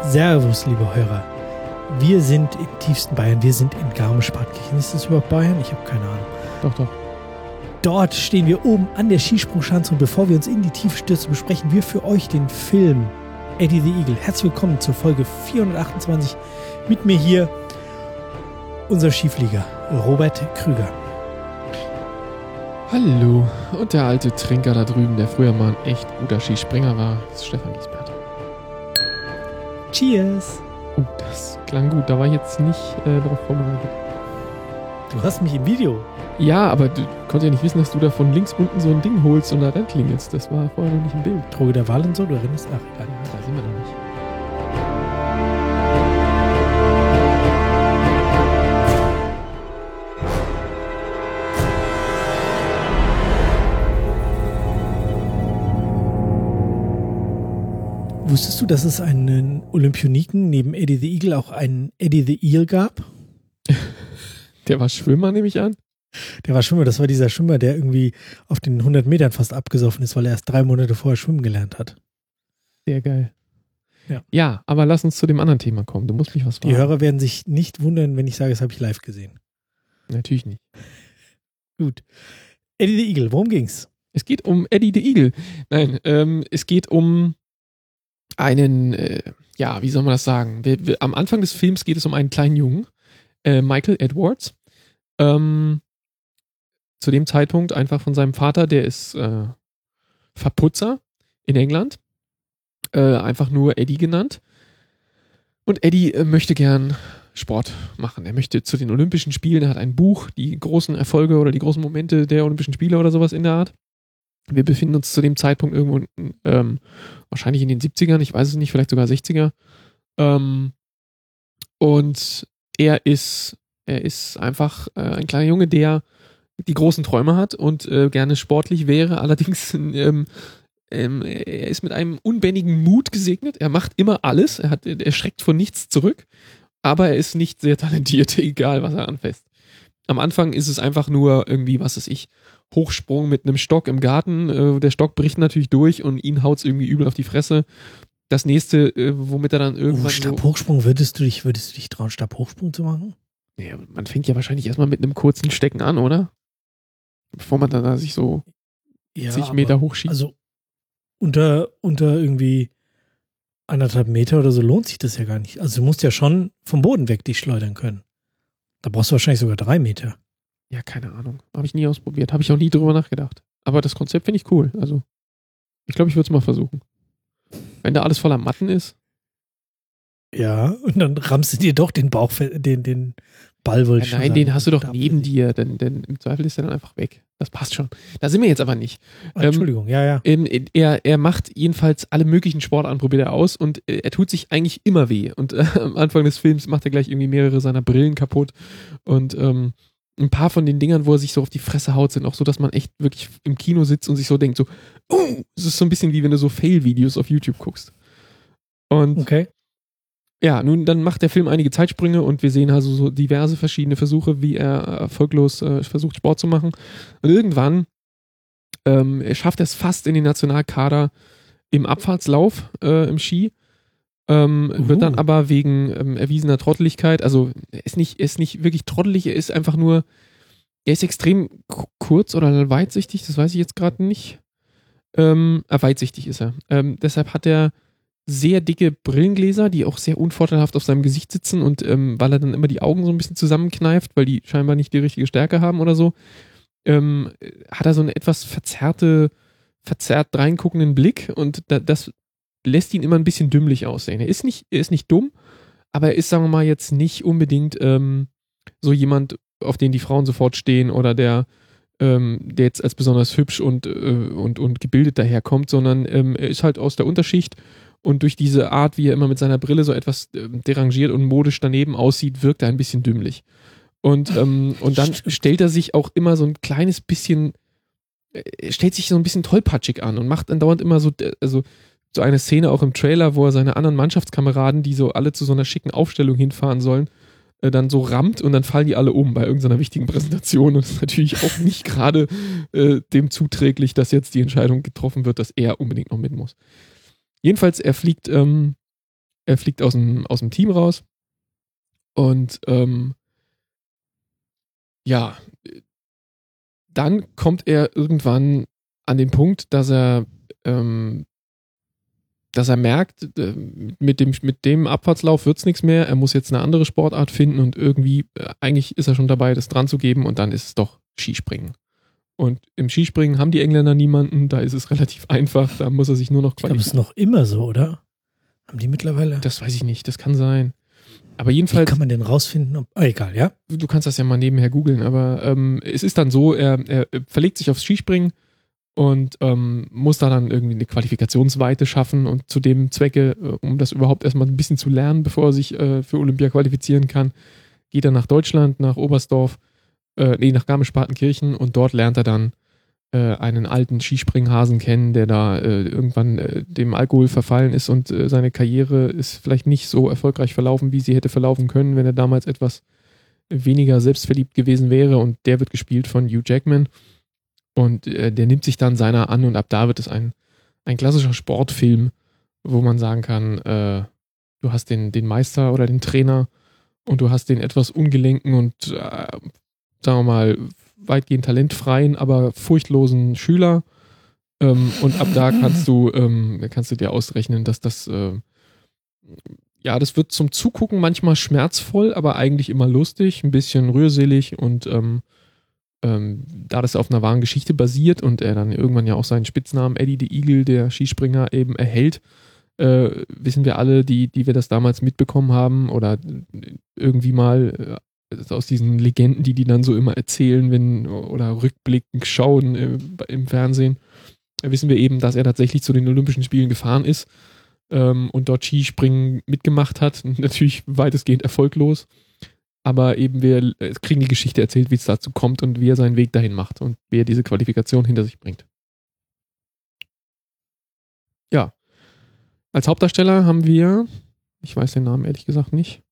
Servus, liebe Hörer. Wir sind im tiefsten Bayern, wir sind in Garmisch-Partenkirchen. Ist das überhaupt Bayern? Ich habe keine Ahnung. Doch. Dort stehen wir oben an der Skisprungschanze und bevor wir uns in die Tiefe stürzen, besprechen wir für euch den Film Eddie the Eagle. Herzlich willkommen zur Folge 428. Mit mir hier unser Skiflieger Robert Krüger. Hallo. Und der alte Trinker da drüben, der früher mal ein echt guter Skispringer war, ist Stefan Giesbert. Cheers. Das klang gut. Da war ich jetzt nicht darauf vorbereitet. Du hast mich im Video. Ja, aber du konntest ja nicht wissen, dass du da von links unten so ein Ding holst und da reinklingelst. Das war vorher noch nicht im Bild. Droge der Wahl und so, du erinnerst? Ach, egal. Ja, da sind wir noch nicht. Wusstest du, dass es einen Olympioniken neben Eddie the Eagle auch einen Eddie the Eel gab? Der war Schwimmer, nehme ich an? Der war Schwimmer, das war dieser Schwimmer, der irgendwie auf den 100 Metern fast abgesoffen ist, weil er erst 3 Monate vorher schwimmen gelernt hat. Sehr geil. Ja, aber lass uns zu dem anderen Thema kommen. Du musst mich was fragen. Die Hörer werden sich nicht wundern, wenn ich sage, das habe ich live gesehen. Natürlich nicht. Gut. Eddie the Eagle, worum ging's? Es geht um Eddie the Eagle. Nein, es geht um einen, wie soll man das sagen? Am Anfang des Films geht es um einen kleinen Jungen, Michael Edwards. Zu dem Zeitpunkt einfach von seinem Vater, der ist Verputzer in England. Einfach nur Eddie genannt. Und Eddie möchte gern Sport machen. Er möchte zu den Olympischen Spielen. Er hat ein Buch, die großen Erfolge oder die großen Momente der Olympischen Spiele oder sowas in der Art. Wir befinden uns zu dem Zeitpunkt irgendwo wahrscheinlich in den 70ern, ich weiß es nicht, vielleicht sogar 60er. Und er ist einfach ein kleiner Junge, der die großen Träume hat und gerne sportlich wäre. Allerdings er ist mit einem unbändigen Mut gesegnet. Er macht immer alles. Er schreckt vor nichts zurück. Aber er ist nicht sehr talentiert, egal was er anfasst. Am Anfang ist es einfach nur irgendwie, was weiß ich, Hochsprung mit einem Stock im Garten. Der Stock bricht natürlich durch und ihn haut's irgendwie übel auf die Fresse. Das nächste, womit er dann irgendwann. Stabhochsprung, würdest du dich trauen, Stabhochsprung zu machen? Ja, man fängt ja wahrscheinlich erstmal mit einem kurzen Stecken an, oder? Bevor man dann sich so 10 Meter hochschiebt. Also unter irgendwie 1,5 Meter oder so lohnt sich das ja gar nicht. Also du musst ja schon vom Boden weg dich schleudern können. Da brauchst du wahrscheinlich sogar 3 Meter. Ja, keine Ahnung. Habe ich nie ausprobiert. Habe ich auch nie drüber nachgedacht. Aber das Konzept finde ich cool. Also, ich glaube, ich würde es mal versuchen. Wenn da alles voller Matten ist. Ja, und dann rammst du dir doch den Bauch, den Ball wohl schon. Nein, den hast du doch neben dir, denn im Zweifel ist er dann einfach weg. Das passt schon. Da sind wir jetzt aber nicht. Entschuldigung, ja. Er macht jedenfalls alle möglichen Sportarten, probiert er aus und er tut sich eigentlich immer weh. Und am Anfang des Films macht er gleich irgendwie mehrere seiner Brillen kaputt. Und ein paar von den Dingern, wo er sich so auf die Fresse haut, sind auch so, dass man echt wirklich im Kino sitzt und sich so denkt, so, es ist so ein bisschen wie wenn du so Fail-Videos auf YouTube guckst. Und okay. Ja, nun, dann macht der Film einige Zeitsprünge und wir sehen also so diverse verschiedene Versuche, wie er erfolglos versucht, Sport zu machen. Und irgendwann schafft er es fast in den Nationalkader im Abfahrtslauf im Ski. Wird dann aber wegen erwiesener Trotteligkeit, also er ist nicht wirklich trottelig, er ist einfach nur, er ist extrem kurz oder weitsichtig, das weiß ich jetzt gerade nicht. Weitsichtig ist er. Deshalb hat er sehr dicke Brillengläser, die auch sehr unvorteilhaft auf seinem Gesicht sitzen und weil er dann immer die Augen so ein bisschen zusammenkneift, weil die scheinbar nicht die richtige Stärke haben oder so, hat er so einen etwas verzerrt reinguckenden Blick und das lässt ihn immer ein bisschen dümmlich aussehen. Er ist nicht dumm, aber er ist, sagen wir mal, jetzt nicht unbedingt so jemand, auf den die Frauen sofort stehen oder der jetzt als besonders hübsch und gebildet daherkommt, sondern er ist halt aus der Unterschicht und durch diese Art, wie er immer mit seiner Brille so etwas derangiert und modisch daneben aussieht, wirkt er ein bisschen dümmlich. Und dann stellt er sich auch immer so ein kleines bisschen, stellt sich so ein bisschen tollpatschig an und macht dann dauernd immer so eine Szene auch im Trailer, wo er seine anderen Mannschaftskameraden, die so alle zu so einer schicken Aufstellung hinfahren sollen, dann so rammt und dann fallen die alle um bei irgendeiner wichtigen Präsentation und das ist natürlich auch nicht gerade dem zuträglich, dass jetzt die Entscheidung getroffen wird, dass er unbedingt noch mit muss. Jedenfalls, er fliegt Er fliegt aus dem Team raus und ja, dann kommt er irgendwann an den Punkt, dass er merkt, mit dem Abfahrtslauf wird's nichts mehr, er muss jetzt eine andere Sportart finden und irgendwie, eigentlich ist er schon dabei, das dran zu geben und dann ist es doch Skispringen. Und im Skispringen haben die Engländer niemanden, da ist es relativ einfach, da muss er sich nur noch qualifizieren. Ich glaube, es ist noch immer so, oder? Haben die mittlerweile? Das weiß ich nicht, das kann sein. Aber jedenfalls. Wie kann man denn rausfinden? Egal, ja? Du kannst das ja mal nebenher googeln, aber es ist dann so, er verlegt sich aufs Skispringen und muss da dann irgendwie eine Qualifikationsweite schaffen und zu dem Zwecke, um das überhaupt erstmal ein bisschen zu lernen, bevor er sich für Olympia qualifizieren kann, geht er nach Deutschland, nach Oberstdorf, nach Garmisch-Partenkirchen und dort lernt er dann einen alten Skispringhasen kennen, der da irgendwann dem Alkohol verfallen ist und seine Karriere ist vielleicht nicht so erfolgreich verlaufen, wie sie hätte verlaufen können, wenn er damals etwas weniger selbstverliebt gewesen wäre und der wird gespielt von Hugh Jackman und der nimmt sich dann seiner an und ab da wird es ein klassischer Sportfilm, wo man sagen kann, du hast den Meister oder den Trainer und du hast den etwas ungelenken und sagen wir mal weitgehend talentfreien, aber furchtlosen Schüler und ab da kannst du dir ausrechnen, dass das das wird zum Zugucken manchmal schmerzvoll, aber eigentlich immer lustig, ein bisschen rührselig und da das auf einer wahren Geschichte basiert und er dann irgendwann ja auch seinen Spitznamen Eddie the Eagle, der Skispringer, eben erhält, wissen wir alle, die wir das damals mitbekommen haben oder irgendwie mal aus diesen Legenden, die dann so immer erzählen, oder rückblickend schauen im Fernsehen, wissen wir eben, dass er tatsächlich zu den Olympischen Spielen gefahren ist und dort Skispringen mitgemacht hat. Natürlich weitestgehend erfolglos, aber eben wir kriegen die Geschichte erzählt, wie es dazu kommt und wie er seinen Weg dahin macht und wie er diese Qualifikation hinter sich bringt. Ja. Als Hauptdarsteller haben wir, ich weiß den Namen ehrlich gesagt nicht,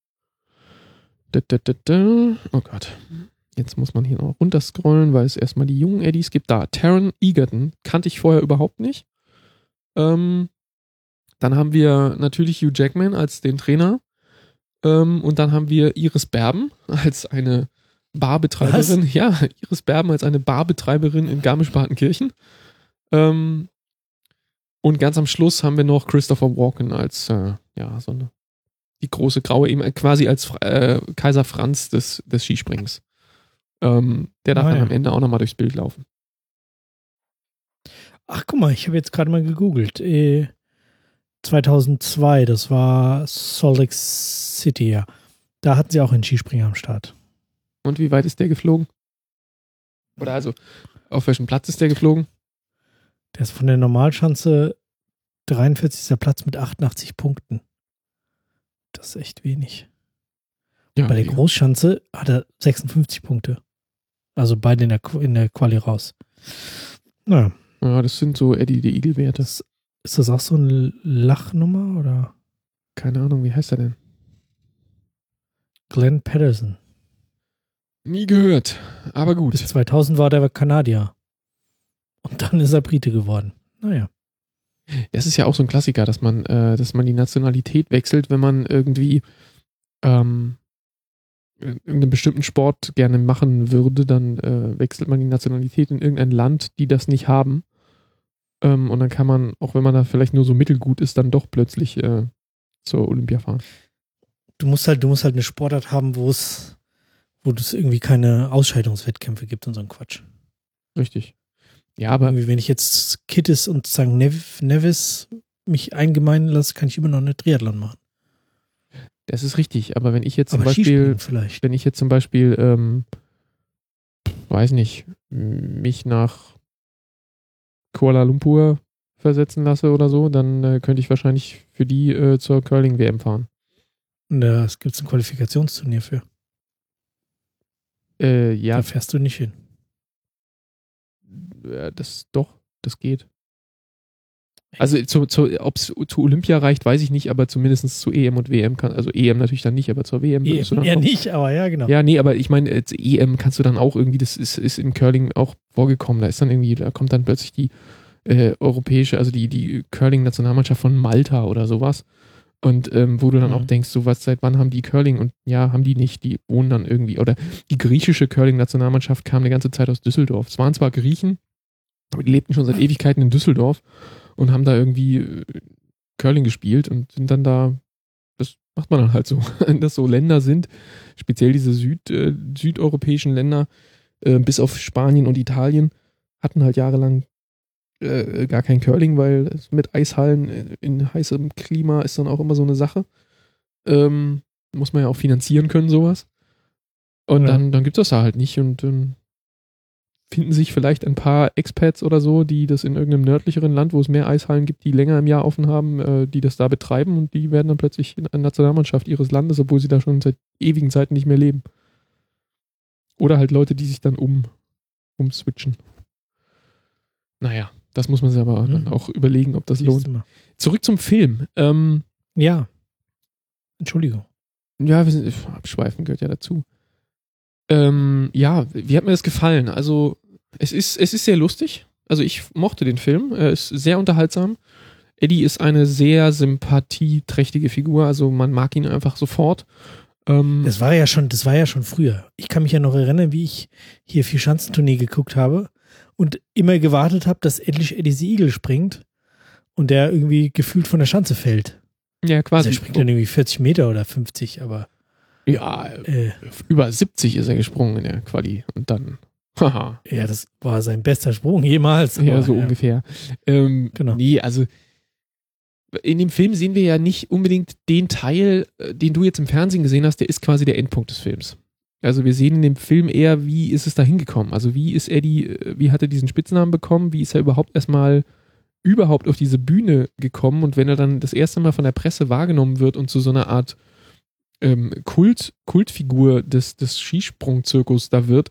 oh Gott. Jetzt muss man hier noch runterscrollen, weil es erstmal die jungen Eddies gibt. Da, Taron Egerton. Kannte ich vorher überhaupt nicht. Dann haben wir natürlich Hugh Jackman als den Trainer. Und dann haben wir Iris Berben als eine Barbetreiberin. Was? Ja, Iris Berben als eine Barbetreiberin in Garmisch-Partenkirchen. Und ganz am Schluss haben wir noch Christopher Walken als, so eine die große Graue, eben quasi als Kaiser Franz des Skisprings. Der darf dann am Ende auch nochmal durchs Bild laufen. Ach, guck mal, ich habe jetzt gerade mal gegoogelt. 2002, das war Salt Lake City, ja. Da hatten sie auch einen Skispringer am Start. Und wie weit ist der geflogen? Oder also, auf welchem Platz ist der geflogen? Der ist von der Normalschanze 43. Platz mit 88 Punkten. Das ist echt wenig. Ja, bei der Großschanze hat er 56 Punkte. Also beide in der Quali raus. Naja. Ja, das sind so Eddie the Eagle-Werte. Ist das auch so eine Lachnummer, oder? Keine Ahnung, wie heißt er denn? Glenn Patterson. Nie gehört, aber gut. Bis 2000 war der Kanadier. Und dann ist er Brite geworden. Naja. Das ist ja auch so ein Klassiker, dass man die Nationalität wechselt, wenn man irgendwie irgendeinen bestimmten Sport gerne machen würde, dann wechselt man die Nationalität in irgendein Land, die das nicht haben. Und dann kann man, auch wenn man da vielleicht nur so mittelgut ist, dann doch plötzlich zur Olympia fahren. Du musst halt eine Sportart haben, wo es irgendwie keine Ausscheidungswettkämpfe gibt und so ein Quatsch. Richtig. Ja, aber wenn ich jetzt Kittis und St. Nevis mich eingemeinen lasse, kann ich immer noch eine Triathlon machen. Das ist richtig, aber wenn ich jetzt zum Beispiel, weiß nicht, mich nach Kuala Lumpur versetzen lasse oder so, dann könnte ich wahrscheinlich für die zur Curling-WM fahren. Und da gibt es ein Qualifikationsturnier für. Ja. Da fährst du nicht hin. Das geht. Also ob es zu Olympia reicht, weiß ich nicht, aber zumindest zu EM und WM kann, also EM natürlich dann nicht, aber zur WM würdest du dann auch, nicht, aber ja, genau. Ja, nee, aber ich meine, EM kannst du dann auch irgendwie, das ist im Curling auch vorgekommen, da kommt dann plötzlich die europäische, also die Curling-Nationalmannschaft von Malta oder sowas Und wo du dann auch denkst, so was, seit wann haben die Curling? Und ja, haben die nicht, die wohnen dann irgendwie. Oder die griechische Curling-Nationalmannschaft kam eine ganze Zeit aus Düsseldorf. Es waren zwar Griechen, aber die lebten schon seit Ewigkeiten in Düsseldorf und haben da irgendwie Curling gespielt und sind dann da, das macht man dann halt so, dass so Länder sind, speziell diese südeuropäischen Länder, bis auf Spanien und Italien, hatten halt jahrelang gar kein Curling, weil mit Eishallen in heißem Klima ist dann auch immer so eine Sache. Muss man ja auch finanzieren können, sowas. Und dann gibt es das da halt nicht und finden sich vielleicht ein paar Expats oder so, die das in irgendeinem nördlicheren Land, wo es mehr Eishallen gibt, die länger im Jahr offen haben, die das da betreiben und die werden dann plötzlich in einer Nationalmannschaft ihres Landes, obwohl sie da schon seit ewigen Zeiten nicht mehr leben. Oder halt Leute, die sich dann umswitchen. Naja, das muss man sich aber dann auch überlegen, ob das lohnt. Zurück zum Film. Ja. Entschuldigung. Ja, abschweifen gehört ja dazu. Ja, wie hat mir das gefallen? Also, es ist sehr lustig. Also, ich mochte den Film. Er ist sehr unterhaltsam. Eddie ist eine sehr sympathieträchtige Figur. Also, man mag ihn einfach sofort. Das war ja schon früher. Ich kann mich ja noch erinnern, wie ich hier Vierschanzentournee geguckt habe und immer gewartet habe, dass endlich Eddie the Eagle springt und der irgendwie gefühlt von der Schanze fällt. Ja, quasi. Also er springt dann irgendwie 40 Meter oder 50, aber ja, über 70 ist er gesprungen in der Quali und dann, haha. Ja, das war sein bester Sprung jemals. Ja, so ungefähr. Genau. Nee, also in dem Film sehen wir ja nicht unbedingt den Teil, den du jetzt im Fernsehen gesehen hast, der ist quasi der Endpunkt des Films. Also wir sehen in dem Film eher, wie ist es da hingekommen? Also wie ist Eddie, wie hat er diesen Spitznamen bekommen? Wie ist er überhaupt auf diese Bühne gekommen? Und wenn er dann das erste Mal von der Presse wahrgenommen wird und zu so einer Art Kultfigur des Skisprungzirkus da wird,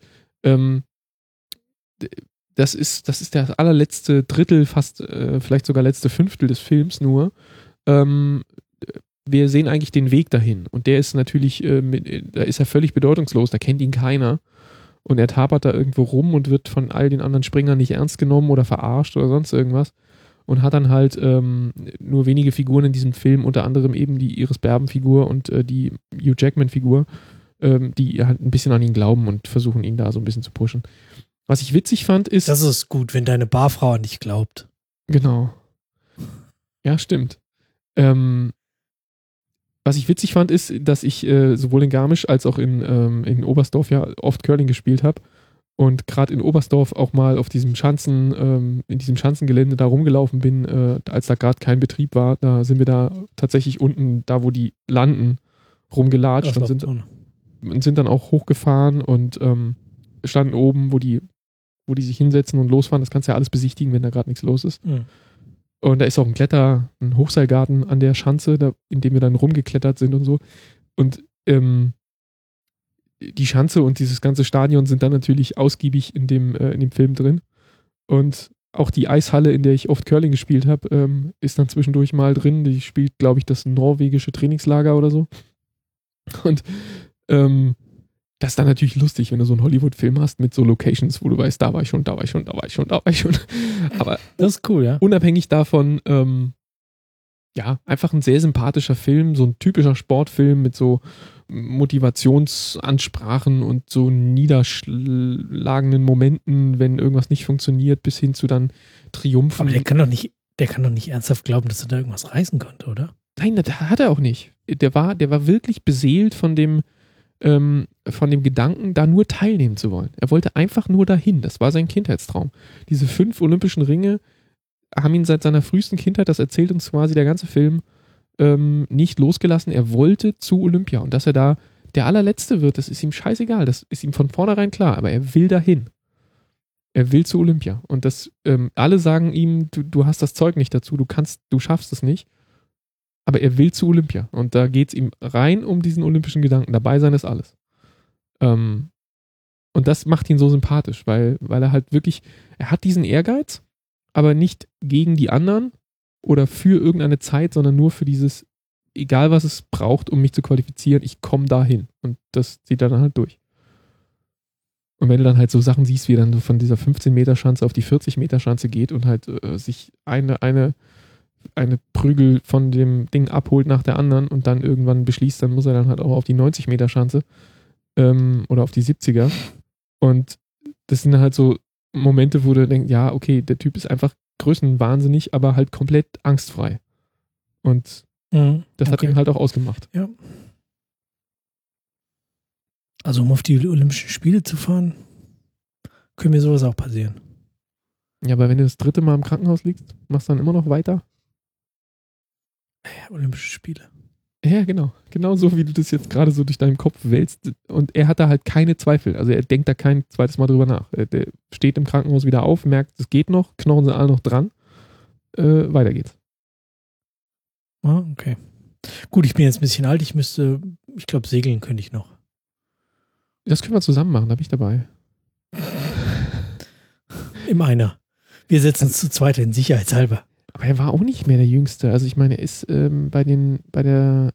das ist der allerletzte Drittel, fast vielleicht sogar letzte Fünftel des Films nur. Wir sehen eigentlich den Weg dahin und der ist natürlich, da ist er völlig bedeutungslos, da kennt ihn keiner und er tapert da irgendwo rum und wird von all den anderen Springern nicht ernst genommen oder verarscht oder sonst irgendwas und hat dann halt nur wenige Figuren in diesem Film, unter anderem eben die Iris Berben-Figur und die Hugh Jackman-Figur, die halt ein bisschen an ihn glauben und versuchen ihn da so ein bisschen zu pushen. Was ich witzig fand, ist... Das ist gut, wenn deine Barfrau an dich glaubt. Genau. Ja, stimmt. Was ich witzig fand, ist, dass ich sowohl in Garmisch als auch in Oberstdorf ja oft Curling gespielt habe und gerade in Oberstdorf auch mal auf diesem in diesem Schanzengelände da rumgelaufen bin, als da gerade kein Betrieb war. Da sind wir da tatsächlich unten, da wo die landen, rumgelatscht und sind dann auch hochgefahren und standen oben, wo die sich hinsetzen und losfahren. Das kannst du ja alles besichtigen, wenn da gerade nichts los ist. Mhm. Und da ist auch ein Hochseilgarten an der Schanze, in dem wir dann rumgeklettert sind und so. Und die Schanze und dieses ganze Stadion sind dann natürlich ausgiebig in dem Film drin. Und auch die Eishalle, in der ich oft Curling gespielt habe, ist dann zwischendurch mal drin. Die spielt, glaube ich, das norwegische Trainingslager oder so. Und das ist dann natürlich lustig, wenn du so einen Hollywood-Film hast mit so Locations, wo du weißt, da war ich schon. Aber das ist cool, ja. Unabhängig davon, ja, einfach ein sehr sympathischer Film, so ein typischer Sportfilm mit so Motivationsansprachen und so niederschlagenden Momenten, wenn irgendwas nicht funktioniert, bis hin zu dann Triumphen. Aber der kann doch nicht ernsthaft glauben, dass er da irgendwas reißen konnte, oder? Nein, das hat er auch nicht. Der war wirklich beseelt von dem Gedanken, da nur teilnehmen zu wollen. Er wollte einfach nur dahin. Das war sein Kindheitstraum. Diese 5 olympischen Ringe haben ihn seit seiner frühesten Kindheit, das erzählt uns quasi der ganze Film, nicht losgelassen. Er wollte zu Olympia. Und dass er da der allerletzte wird, das ist ihm scheißegal. Das ist ihm von vornherein klar. Aber er will dahin. Er will zu Olympia. Und das, alle sagen ihm, du hast das Zeug nicht dazu, du schaffst es nicht. Aber er will zu Olympia. Und da geht es ihm rein um diesen olympischen Gedanken. Dabei sein ist alles. Und das macht ihn so sympathisch, weil er halt wirklich, er hat diesen Ehrgeiz, aber nicht gegen die anderen oder für irgendeine Zeit, sondern nur für dieses, egal was es braucht, um mich zu qualifizieren, ich komme dahin. Und das zieht er dann halt durch. Und wenn du dann halt so Sachen siehst, wie er dann so von dieser 15-Meter-Schanze auf die 40-Meter-Schanze geht und halt sich eine eine Prügel von dem Ding abholt nach der anderen und dann irgendwann beschließt, dann muss er dann halt auch auf die 90-Meter-Schanze oder auf die 70er. Und das sind halt so Momente, wo du denkst, ja, okay, der Typ ist einfach größenwahnsinnig, aber halt komplett angstfrei. Und das hat ihn halt auch ausgemacht. Ja. Also um auf die Olympischen Spiele zu fahren, können mir sowas auch passieren. Ja, aber wenn du das 3. Mal im Krankenhaus liegst, machst du dann immer noch weiter? Ja, Olympische Spiele. Ja, genau. Genau so, wie du das jetzt gerade so durch deinen Kopf wälzt. Und er hat da halt keine Zweifel. Also er denkt da kein zweites Mal drüber nach. Der steht im Krankenhaus wieder auf, merkt, es geht noch, Knochen sind alle noch dran. Weiter geht's. Ah, okay. Gut, ich bin jetzt ein bisschen alt. Ich glaube, segeln könnte ich noch. Das können wir zusammen machen, da bin ich dabei. Im Einer. Wir setzen uns zu zweit hin, sicherheitshalber. Aber er war auch nicht mehr der Jüngste. Also ich meine, er ist bei der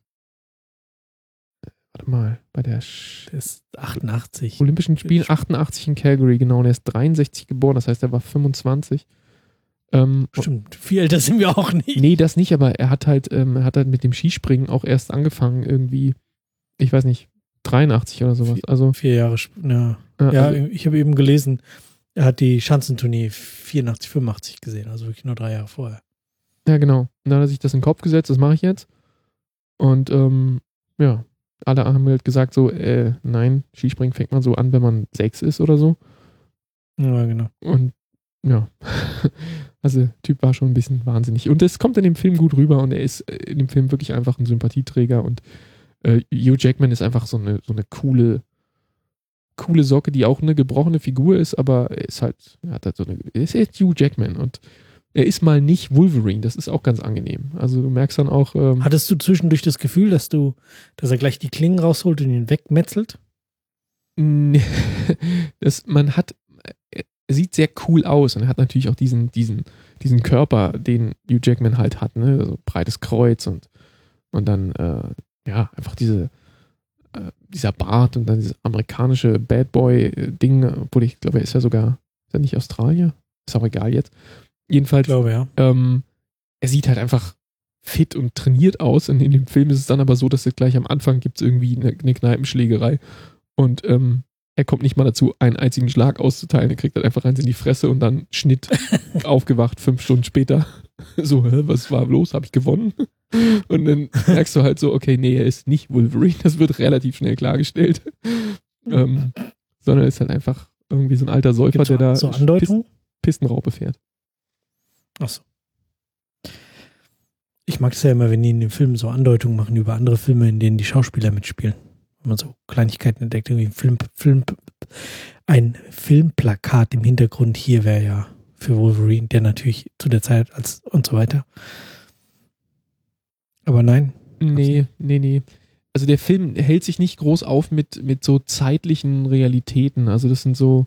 Das ist 88. Olympischen Spielen 88 in Calgary, genau. Und er ist 63 geboren, das heißt, er war 25. Stimmt, viel älter sind wir auch nicht. Nee, das nicht, aber er hat halt mit dem Skispringen auch erst angefangen, irgendwie, ich weiß nicht, 83 oder sowas. Also 4 Jahre, ja. Also, Ich habe eben gelesen, er hat die Schanzentournee 84, 85 gesehen, also wirklich nur 3 Jahre vorher. ja, genau. Und dann hat er sich das in den Kopf gesetzt, das mache ich jetzt. Und ja, alle haben halt gesagt so, nein, Skispringen fängt man so an, wenn man 6 ist oder so. Ja, genau. Und ja, also der Typ war schon ein bisschen wahnsinnig. Und das kommt in dem Film gut rüber und er ist in dem Film wirklich einfach ein Sympathieträger und Hugh Jackman ist einfach so eine coole Socke, die auch eine gebrochene Figur ist, aber er ist halt, er ist jetzt Hugh Jackman und er ist mal nicht Wolverine, das ist auch ganz angenehm. Also du merkst dann auch. Hattest du zwischendurch das Gefühl, dass er gleich die Klingen rausholt und ihn wegmetzelt? Er sieht sehr cool aus und er hat natürlich auch diesen Körper, den Hugh Jackman halt hat, ne? Also breites Kreuz und dann einfach dieser Bart und dann dieses amerikanische Bad Boy-Ding, obwohl ich glaube, ist er nicht Australier? Ist auch egal jetzt. Jedenfalls, ich glaube, ja. Er sieht halt einfach fit und trainiert aus und in dem Film ist es dann aber so, dass es gleich am Anfang gibt es irgendwie eine Kneipenschlägerei und er kommt nicht mal dazu, einen einzigen Schlag auszuteilen. Er kriegt halt einfach eins in die Fresse und dann Schnitt aufgewacht, 5 Stunden später. So, was war los? Habe ich gewonnen? Und dann merkst du halt so, okay, nee, er ist nicht Wolverine. Das wird relativ schnell klargestellt. Sondern er ist halt einfach irgendwie so ein alter Säufer, Gibt's der da so Andeutung? Pistenraupe fährt. Achso. Ich mag es ja immer, wenn die in den Filmen so Andeutungen machen über andere Filme, in denen die Schauspieler mitspielen. Wenn man so Kleinigkeiten entdeckt, irgendwie ein Filmplakat im Hintergrund hier wäre ja für Wolverine, der natürlich zu der Zeit und so weiter. Aber nein. Nee. Also der Film hält sich nicht groß auf mit so zeitlichen Realitäten. Also das sind so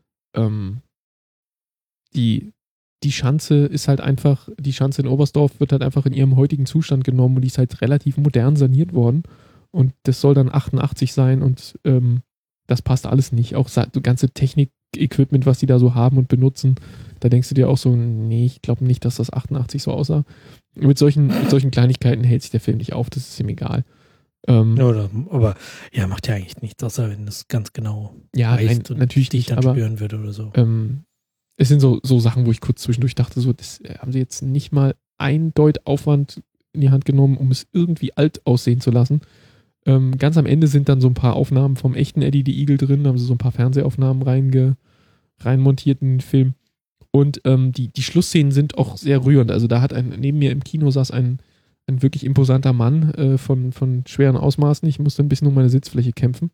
die Schanze ist halt einfach, die Schanze in Oberstdorf wird halt einfach in ihrem heutigen Zustand genommen und die ist halt relativ modern saniert worden. Und das soll dann 88 sein und das passt alles nicht. Auch so ganze Technik-Equipment, was die da so haben und benutzen, da denkst du dir auch so, nee, ich glaube nicht, dass das 88 so aussah. Mit solchen Kleinigkeiten hält sich der Film nicht auf, das ist ihm egal. Aber macht ja eigentlich nichts, außer wenn es ganz genau reicht und natürlich dich dann aber, spüren würde oder so. Es sind so Sachen, wo ich kurz zwischendurch dachte, so, das haben sie jetzt nicht mal ein Deut Aufwand in die Hand genommen, um es irgendwie alt aussehen zu lassen. Ganz am Ende sind dann so ein paar Aufnahmen vom echten Eddie the Eagle drin, da haben sie so ein paar Fernsehaufnahmen reinmontiert in den Film. Und die Schlussszenen sind auch sehr rührend. Also da hat neben mir im Kino saß ein wirklich imposanter Mann von schweren Ausmaßen. Ich musste ein bisschen um meine Sitzfläche kämpfen.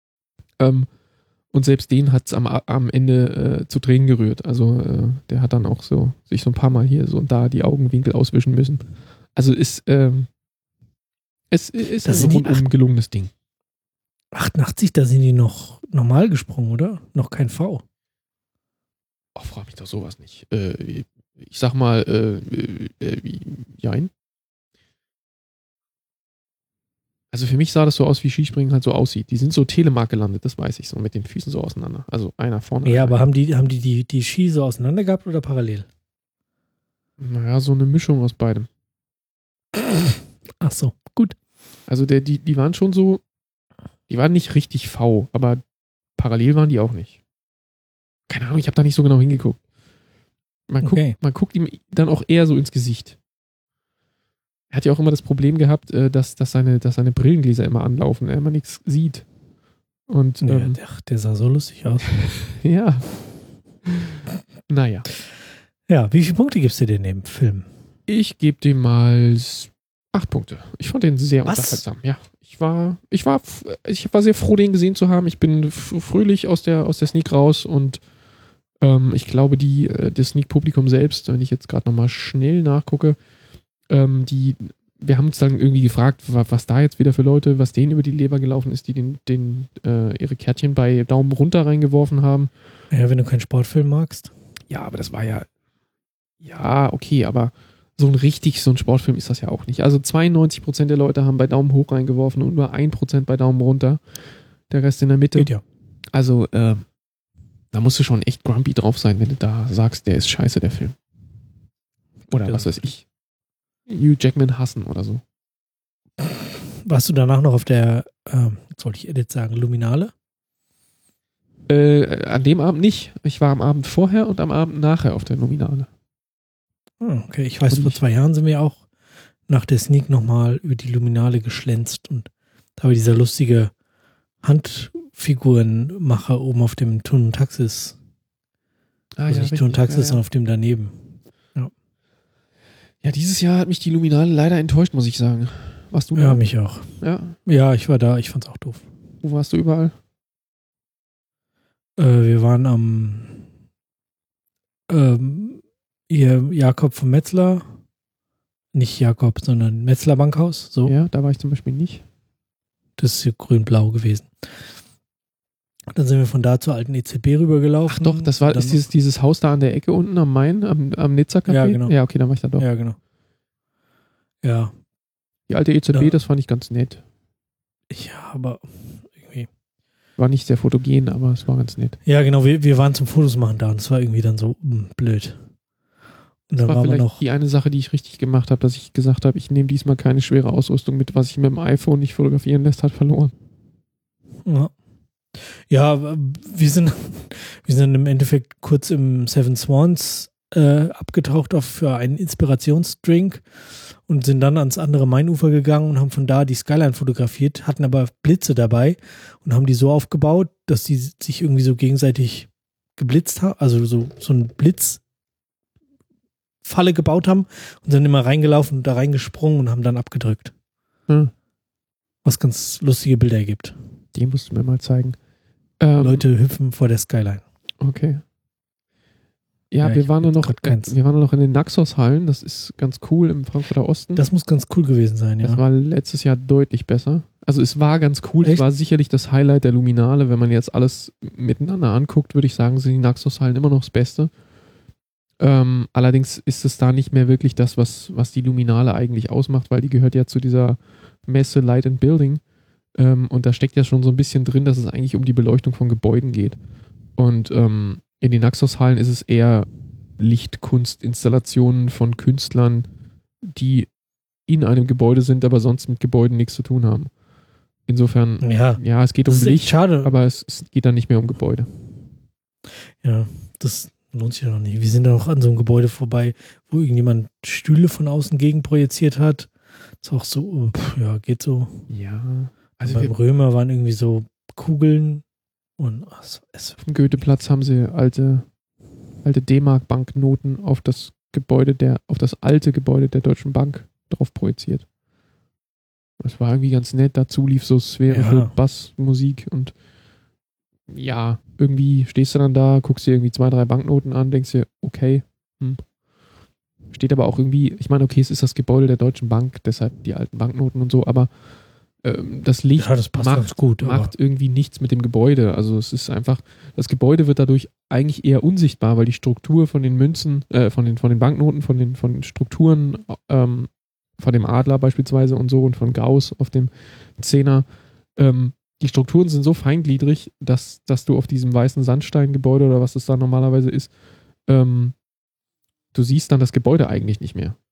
Und selbst den hat es am Ende zu Tränen gerührt. Also der hat dann auch sich so ein paar Mal hier so und da die Augenwinkel auswischen müssen. Also es ist ein rundum gelungenes Ding. 88, da sind die noch normal gesprungen, oder? Noch kein V. Ach, frag mich doch sowas nicht. Ich sag mal, jein. Also für mich sah das so aus, wie Skispringen halt so aussieht. Die sind so Telemark gelandet, das weiß ich, so mit den Füßen so auseinander. Also einer vorne. Ja, aber haben die Ski so auseinander gehabt oder parallel? Naja, so eine Mischung aus beidem. Ach so, gut. Also die waren schon so, die waren nicht richtig V, aber parallel waren die auch nicht. Keine Ahnung, ich habe da nicht so genau hingeguckt. Man guckt ihm dann auch eher so ins Gesicht. Er hat ja auch immer das Problem gehabt, dass seine Brillengläser immer anlaufen, er immer nichts sieht. Und der sah so lustig aus. ja. Naja. Ja, wie viele Punkte gibst du dir dem Film? Ich gebe dem mal 8 Punkte. Ich fand den sehr unterhaltsam. Ja, ich war sehr froh, den gesehen zu haben. Ich bin fröhlich aus der Sneak raus und ich glaube, das Sneak-Publikum selbst, wenn ich jetzt gerade nochmal schnell nachgucke, wir haben uns dann irgendwie gefragt, was da jetzt wieder für Leute, was denen über die Leber gelaufen ist, die ihre Kärtchen bei Daumen runter reingeworfen haben. Ja, wenn du keinen Sportfilm magst. Ja, aber das war ja, okay, aber so ein Sportfilm ist das ja auch nicht. Also 92% der Leute haben bei Daumen hoch reingeworfen und nur 1% bei Daumen runter. Der Rest in der Mitte. Geht ja. Also, da musst du schon echt grumpy drauf sein, wenn du da sagst, der ist scheiße, der Film. Oder was weiß ich. Hugh Jackman hassen oder so. Warst du danach noch auf der, jetzt wollte ich Edit sagen, Luminale? An dem Abend nicht. Ich war am Abend vorher und am Abend nachher auf der Luminale. Okay, ich weiß, vor 2 Jahren sind wir auch nach der Sneak nochmal über die Luminale geschlänzt und da war dieser lustige Handfigurenmacher oben auf dem Thun und Taxis. Also nicht Thun und Taxis, sondern auf dem daneben. Ja, dieses Jahr hat mich die Luminale leider enttäuscht, muss ich sagen. Warst du da? Ja, mich auch. Ja, ich war da, ich fand's auch doof. Wo warst du überall? Wir waren hier Jakob vom Metzler. Nicht Jakob, sondern Metzler Bankhaus. So. Ja, da war ich zum Beispiel nicht. Das ist hier grün-blau gewesen. Dann sind wir von da zur alten EZB rübergelaufen. Ach doch, das war ist dieses Haus da an der Ecke unten am Main, am Nizza-Café? Ja, genau. Ja, okay, dann war ich da doch. Ja, genau. Ja. Die alte EZB, das fand ich ganz nett. Ja, aber irgendwie. War nicht sehr fotogen, aber es war ganz nett. Ja, genau, wir waren zum Fotos machen da und es war irgendwie dann so blöd. Und dann das war vielleicht noch die eine Sache, die ich richtig gemacht habe, dass ich gesagt habe, ich nehme diesmal keine schwere Ausrüstung mit, was ich mit dem iPhone nicht fotografieren lässt, hat verloren. Ja, wir sind im Endeffekt kurz im Seven Swans abgetaucht für einen Inspirationsdrink und sind dann ans andere Mainufer gegangen und haben von da die Skyline fotografiert, hatten aber Blitze dabei und haben die so aufgebaut, dass die sich irgendwie so gegenseitig geblitzt haben, also so ein Blitzfalle gebaut haben und sind immer reingelaufen und da reingesprungen und haben dann abgedrückt. Was ganz lustige Bilder ergibt. Die musst du mir mal zeigen. Leute hüpfen vor der Skyline. Okay. Ja, wir waren nur noch in den Naxos-Hallen. Das ist ganz cool im Frankfurter Osten. Das muss ganz cool gewesen sein, ja. Das war letztes Jahr deutlich besser. Also es war ganz cool. Echt? Es war sicherlich das Highlight der Luminale. Wenn man jetzt alles miteinander anguckt, würde ich sagen, sind die Naxos-Hallen immer noch das Beste. Allerdings ist es da nicht mehr wirklich das, was die Luminale eigentlich ausmacht, weil die gehört ja zu dieser Messe Light and Building. Und da steckt ja schon so ein bisschen drin, dass es eigentlich um die Beleuchtung von Gebäuden geht. Und in den Naxos-Hallen ist es eher Lichtkunstinstallationen von Künstlern, die in einem Gebäude sind, aber sonst mit Gebäuden nichts zu tun haben. Insofern, ja es geht um Licht, schade. Aber es geht dann nicht mehr um Gebäude. Ja, das lohnt sich ja noch nicht. Wir sind da noch an so einem Gebäude vorbei, wo irgendjemand Stühle von außen gegenprojiziert hat. Ist auch so, geht so. Ja. Also beim Römer waren irgendwie so Kugeln und auf dem Goetheplatz haben sie alte D-Mark-Banknoten auf das alte Gebäude der Deutschen Bank drauf projiziert. Das war irgendwie ganz nett. Dazu lief so sphärische Bassmusik und ja, irgendwie stehst du dann da, guckst dir irgendwie 2, 3 Banknoten an, denkst dir, okay. Steht aber auch irgendwie, ich meine, okay, es ist das Gebäude der Deutschen Bank, deshalb die alten Banknoten und so, aber das Licht macht irgendwie nichts mit dem Gebäude. Also es ist einfach, das Gebäude wird dadurch eigentlich eher unsichtbar, weil die Struktur von den Münzen, von den Banknoten, von den Strukturen, von dem Adler beispielsweise und so und von Gauss auf dem Zehner, die Strukturen sind so feingliedrig, dass du auf diesem weißen Sandsteingebäude oder was das da normalerweise ist, du siehst dann das Gebäude eigentlich nicht mehr.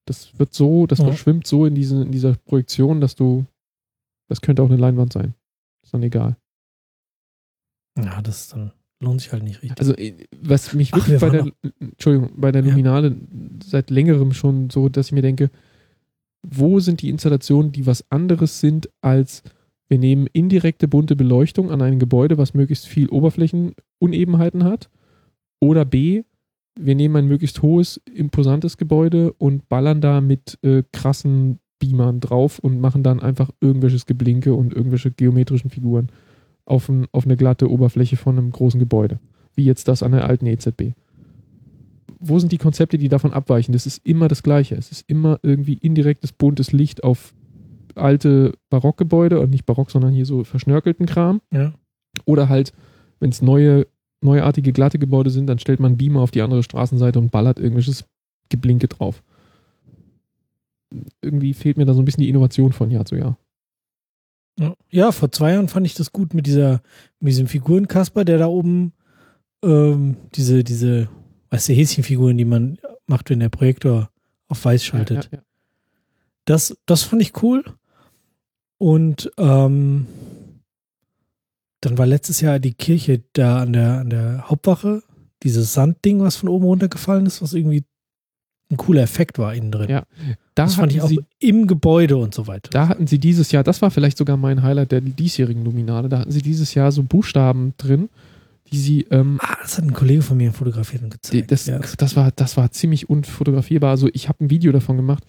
Das verschwimmt so in dieser Projektion, das könnte auch eine Leinwand sein. Ist dann egal. Ja, dann lohnt sich halt nicht richtig. Also, was mich wirklich bei der Luminale seit längerem schon so, dass ich mir denke, wo sind die Installationen, die was anderes sind als wir nehmen indirekte bunte Beleuchtung an ein Gebäude, was möglichst viel Oberflächenunebenheiten hat, oder B, wir nehmen ein möglichst hohes, imposantes Gebäude und ballern da mit krassen Beamern drauf und machen dann einfach irgendwelches Geblinke und irgendwelche geometrischen Figuren auf eine glatte Oberfläche von einem großen Gebäude. Wie jetzt das an der alten EZB. Wo sind die Konzepte, die davon abweichen? Das ist immer das Gleiche. Es ist immer irgendwie indirektes, buntes Licht auf alte Barockgebäude, und nicht Barock, sondern hier so verschnörkelten Kram. Ja. Oder halt, wenn es neuartige, glatte Gebäude sind, dann stellt man einen Beamer auf die andere Straßenseite und ballert irgendwelches Geblinke drauf. Irgendwie fehlt mir da so ein bisschen die Innovation von Jahr zu Jahr. Ja, vor 2 Jahren fand ich das gut mit diesem Figurenkasper, der da oben diese weißt du, Häschenfiguren, die man macht, wenn der Projektor auf weiß schaltet. Ja. Das fand ich cool. Und dann war letztes Jahr die Kirche da an der Hauptwache, dieses Sandding, was von oben runtergefallen ist, was irgendwie ein cooler Effekt war innen drin. Ja, das fand ich auch im Gebäude und so weiter. Da hatten sie dieses Jahr, das war vielleicht sogar mein Highlight der diesjährigen Luminale, da hatten sie dieses Jahr so Buchstaben drin, die sie... das hat ein Kollege von mir fotografiert und gezeigt. Das war ziemlich unfotografierbar. Also ich habe ein Video davon gemacht.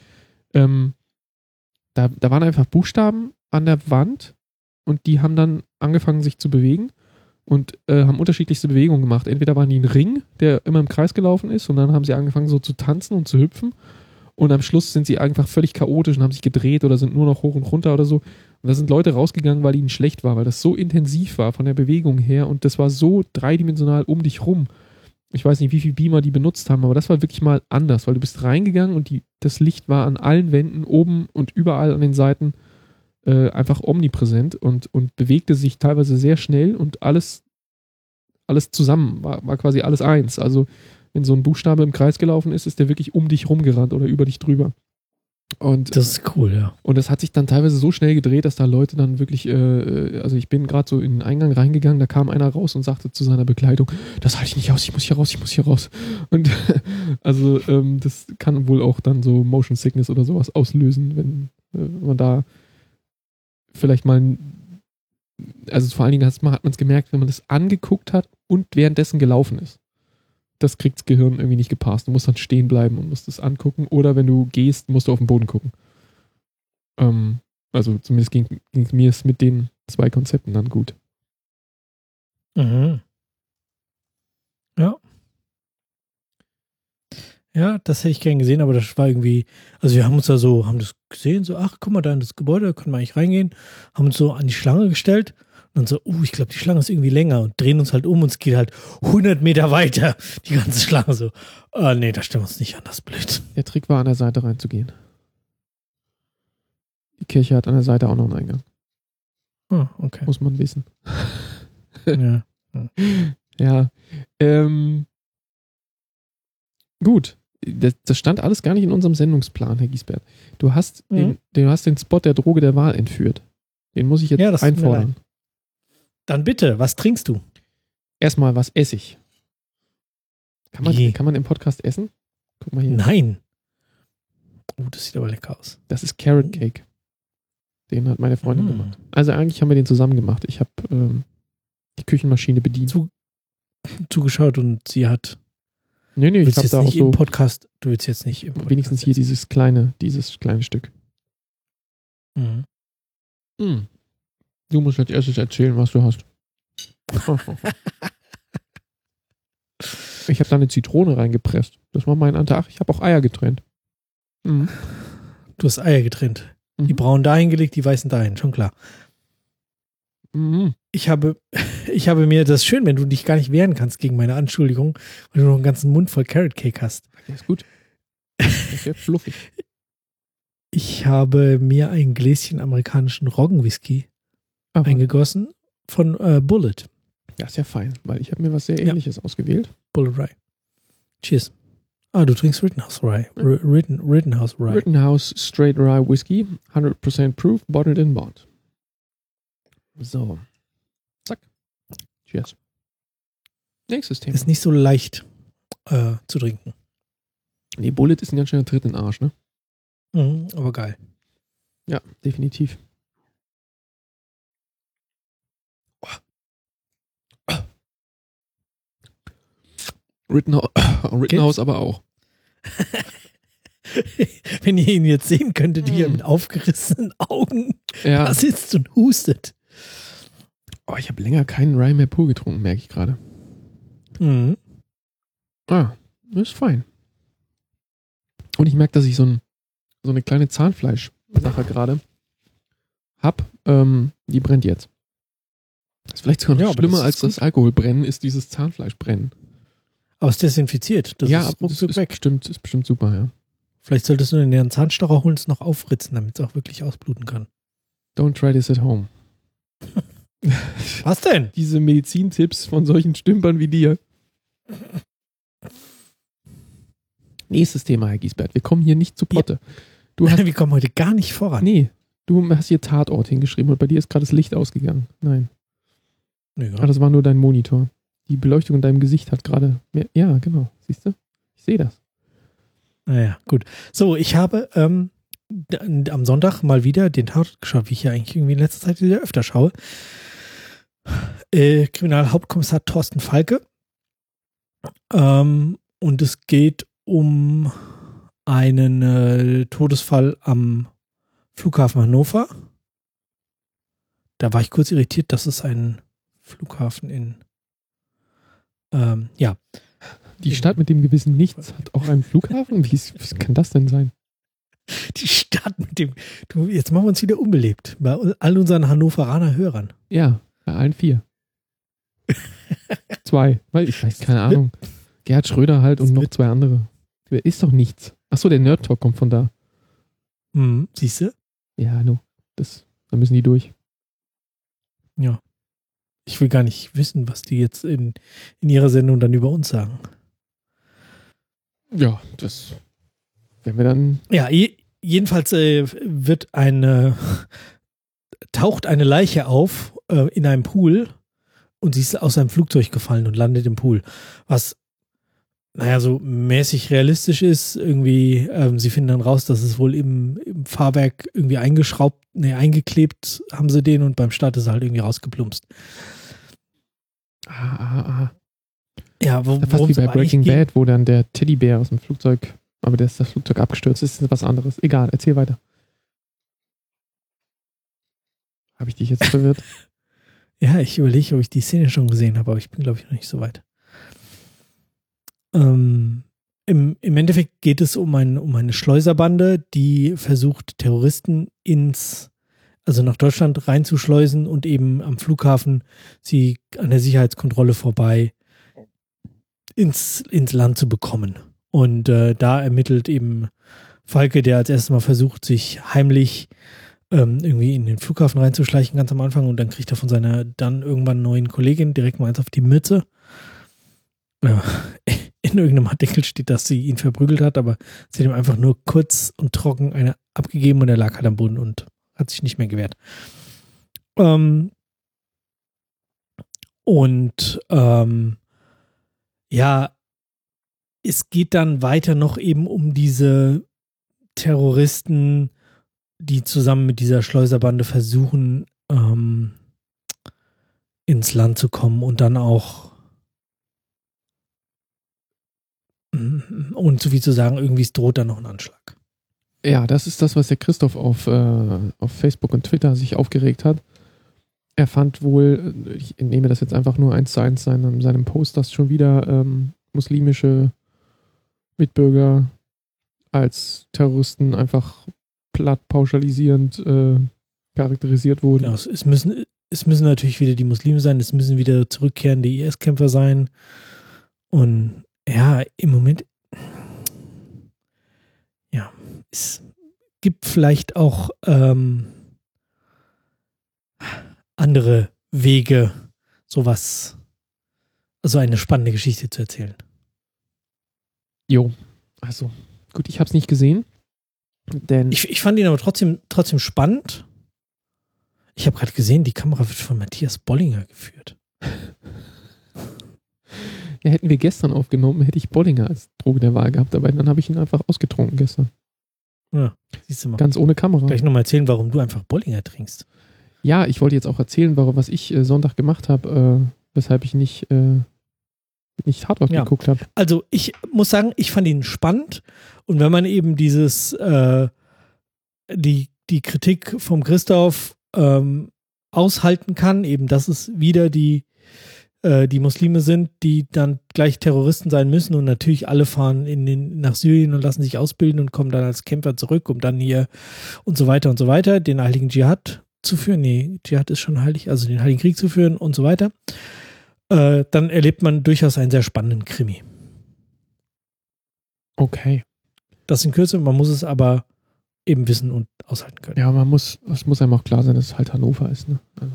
Da waren einfach Buchstaben an der Wand und die haben dann angefangen, sich zu bewegen und haben unterschiedlichste Bewegungen gemacht. Entweder waren die ein Ring, der immer im Kreis gelaufen ist, und dann haben sie angefangen so zu tanzen und zu hüpfen, und am Schluss sind sie einfach völlig chaotisch und haben sich gedreht oder sind nur noch hoch und runter oder so. Und da sind Leute rausgegangen, weil ihnen schlecht war, weil das so intensiv war von der Bewegung her, und das war so dreidimensional um dich rum. Ich weiß nicht, wie viel Beamer die benutzt haben, aber das war wirklich mal anders, weil du bist reingegangen und das Licht war an allen Wänden, oben und überall an den Seiten einfach omnipräsent und bewegte sich teilweise sehr schnell, und alles zusammen, war quasi alles eins. Also wenn so ein Buchstabe im Kreis gelaufen ist, ist der wirklich um dich rumgerannt oder über dich drüber. Und das ist cool, ja. Und das hat sich dann teilweise so schnell gedreht, dass da Leute dann wirklich, also ich bin gerade so in den Eingang reingegangen, da kam einer raus und sagte zu seiner Begleitung, das halte ich nicht aus, ich muss hier raus. Und also das kann wohl auch dann so Motion Sickness oder sowas auslösen, wenn man da vielleicht mal, also vor allen Dingen hat man es gemerkt, wenn man das angeguckt hat und währenddessen gelaufen ist. Das kriegt das Gehirn irgendwie nicht gepasst. Du musst dann stehen bleiben und musst das angucken. Oder wenn du gehst, musst du auf den Boden gucken. Also zumindest ging mir es mit den 2 Konzepten dann gut. Mhm. Ja. Ja, das hätte ich gern gesehen, aber das war irgendwie, also wir haben uns haben das gesehen, so, ach, guck mal, da in das Gebäude, da können wir eigentlich reingehen, haben uns so an die Schlange gestellt und dann so, ich glaube, die Schlange ist irgendwie länger, und drehen uns halt um, und es geht halt 100 Meter weiter, die ganze Schlange so. Nee, da stellen wir uns nicht an, das ist blöd. Der Trick war, an der Seite reinzugehen. Die Kirche hat an der Seite auch noch einen Eingang. Okay. Muss man wissen. Ja. Ja. Gut. Das stand alles gar nicht in unserem Sendungsplan, Herr Giesbert. Du hast den Spot der Droge der Wahl entführt. Den muss ich jetzt einfordern. Dann bitte, was trinkst du? Erstmal, was esse ich? Kann man im Podcast essen? Guck mal hier. Nein. Das sieht aber lecker aus. Das ist Carrot Cake. Den hat meine Freundin gemacht. Also eigentlich haben wir den zusammen gemacht. Ich habe die Küchenmaschine bedient. Zugeschaut, und sie hat... Nee, ich habe da auch so... Du willst jetzt nicht im Podcast... Wenigstens hier dieses kleine Stück. Mhm. Du musst jetzt erst erzählen, was du hast. Ich habe da eine Zitrone reingepresst. Das war mein Antrag. Ich habe auch Eier getrennt. Mhm. Du hast Eier getrennt. Die braunen dahin gelegt, die weißen dahin, schon klar. Mhm. Ich habe mir, das ist schön, wenn du dich gar nicht wehren kannst gegen meine Anschuldigung, weil du noch einen ganzen Mund voll Carrot Cake hast. Der ist gut. Der ist sehr fluffig. Ich habe mir ein Gläschen amerikanischen Roggenwhisky eingegossen von Bullet. Ja, ist ja fein, weil ich habe mir was sehr Ähnliches ausgewählt. Bullet Rye. Cheers. Ah, du trinkst Rittenhouse Rye. Rittenhouse Rye. Rittenhouse Straight Rye Whiskey, 100% proof, bottled in Bond. So. Zack. Cheers. Nächstes Thema. Ist nicht so leicht zu trinken. Nee, Bullet ist ein ganz schöner Tritt in den Arsch, ne? Mhm, aber geil. Ja, definitiv. Rittenhouse aber auch. Wenn ihr ihn jetzt sehen könntet, hier mit aufgerissenen Augen Ja. da sitzt und hustet. Oh, ich habe länger keinen Rye mehr pur getrunken, merke ich gerade. Mhm. Ah, das ist fein. Und ich merke, dass ich so eine kleine Zahnfleisch-Sache gerade hab. Die brennt jetzt. Das ist vielleicht sogar noch Ja, aber schlimmer das als ist das Alkoholbrennen, ist dieses Zahnfleischbrennen. Aber es ist desinfiziert. Das ja, ist aber das ruckzuck weg. ist bestimmt super, ja. Vielleicht solltest du den leeren Zahnstocher holen und es noch aufritzen, damit es auch wirklich ausbluten kann. Don't try this at home. Was denn? Diese Medizintipps von solchen Stümpern wie dir. Nächstes Thema, Herr Giesbert. Wir kommen hier nicht zu Potte. Wir kommen heute gar nicht voran. Nee, du hast hier Tatort hingeschrieben und bei dir ist gerade das Licht ausgegangen. Nein. Nee, Ah, das war nur dein Monitor. Die Beleuchtung in deinem Gesicht hat gerade mehr. Ja, genau. Siehst du? Ich sehe das. Naja, gut. So, ich habe am Sonntag mal wieder den Tatort geschaut, wie ich ja eigentlich irgendwie in letzter Zeit wieder öfter schaue. Kriminalhauptkommissar Thorsten Falke. Und es geht um einen Todesfall am Flughafen Hannover. Da war ich kurz irritiert, dass es ein Flughafen ja. Die Stadt mit dem gewissen Nichts hat auch einen Flughafen? Was kann das denn sein? Die Stadt mit dem. Jetzt machen wir uns wieder unbelebt. Bei all unseren Hannoveraner Hörern. Ja, bei allen 4. 2. Weil ich weiß, keine Ahnung. Gerhard Schröder halt und noch 2 andere. Ist doch nichts. Achso, der Nerd Talk kommt von da. Siehst du? Ja, da müssen die durch. Ja. Ich will gar nicht wissen, was die jetzt in ihrer Sendung dann über uns sagen. Ja, das werden wir dann. Ja, jedenfalls taucht eine Leiche auf in einem Pool und sie ist aus einem Flugzeug gefallen und landet im Pool. Was, naja, so mäßig realistisch ist. Irgendwie, sie finden dann raus, dass es wohl im Fahrwerk irgendwie eingeklebt haben sie den und beim Start ist er halt irgendwie rausgeplumpst. Ja, fast wie bei Breaking Bad, wo dann der Teddybär aus dem Flugzeug, aber das Flugzeug abgestürzt ist was anderes. Egal, erzähl weiter. Habe ich dich jetzt verwirrt? Ja, ich überlege, ob ich die Szene schon gesehen habe, aber ich bin, glaube ich, noch nicht so weit. Im Endeffekt geht es um eine Schleuserbande, die versucht, Terroristen nach Deutschland reinzuschleusen und eben am Flughafen sie an der Sicherheitskontrolle vorbei ins Land zu bekommen. Und da ermittelt eben Falke, der als erstes mal versucht, sich heimlich irgendwie in den Flughafen reinzuschleichen, ganz am Anfang, und dann kriegt er von seiner dann irgendwann neuen Kollegin direkt mal eins auf die Mütze. In irgendeinem Artikel steht, dass sie ihn verprügelt hat, aber sie hat ihm einfach nur kurz und trocken eine abgegeben und er lag halt am Boden und hat sich nicht mehr gewehrt. Ja, es geht dann weiter noch eben um diese Terroristen, die zusammen mit dieser Schleuserbande versuchen, ins Land zu kommen und dann auch, ohne zu viel zu sagen, irgendwie es droht dann noch ein Anschlag. Ja, das ist das, was der Christoph auf Facebook und Twitter sich aufgeregt hat. Er fand wohl, ich entnehme das jetzt einfach nur 1:1 seinem Post, dass schon wieder muslimische Mitbürger als Terroristen einfach platt pauschalisierend charakterisiert wurden. Genau, es müssen natürlich wieder die Muslime sein, es müssen wieder zurückkehrende IS-Kämpfer sein. Und ja, im Moment, ja, es gibt vielleicht auch andere Wege, sowas, also eine spannende Geschichte zu erzählen. Jo, Also, gut, ich habe es nicht gesehen. Denn Ich fand ihn aber trotzdem spannend. Ich habe gerade gesehen, die Kamera wird von Matthias Bollinger geführt. ja, hätten wir gestern aufgenommen, hätte ich Bollinger als Droge der Wahl gehabt, aber dann habe ich ihn einfach ausgetrunken gestern. Ja, siehst du mal. Ganz ohne Kamera. Gleich nochmal erzählen, warum du einfach Bollinger trinkst. Ja, ich wollte jetzt auch erzählen, was ich Sonntag gemacht habe, weshalb ich nicht Tatort geguckt habe. Also ich muss sagen, ich fand ihn spannend und wenn man eben die Kritik vom Christoph aushalten kann, eben dass es wieder die Muslime sind, die dann gleich Terroristen sein müssen und natürlich alle fahren nach Syrien und lassen sich ausbilden und kommen dann als Kämpfer zurück, um dann hier und so weiter, den heiligen Dschihad zu führen. Nee, Dschihad ist schon heilig, also den heiligen Krieg zu führen und so weiter. Dann erlebt man durchaus einen sehr spannenden Krimi. Okay. Das in Kürze, man muss es aber eben wissen und aushalten können. Ja, es muss einem auch klar sein, dass es halt Hannover ist, ne? Also.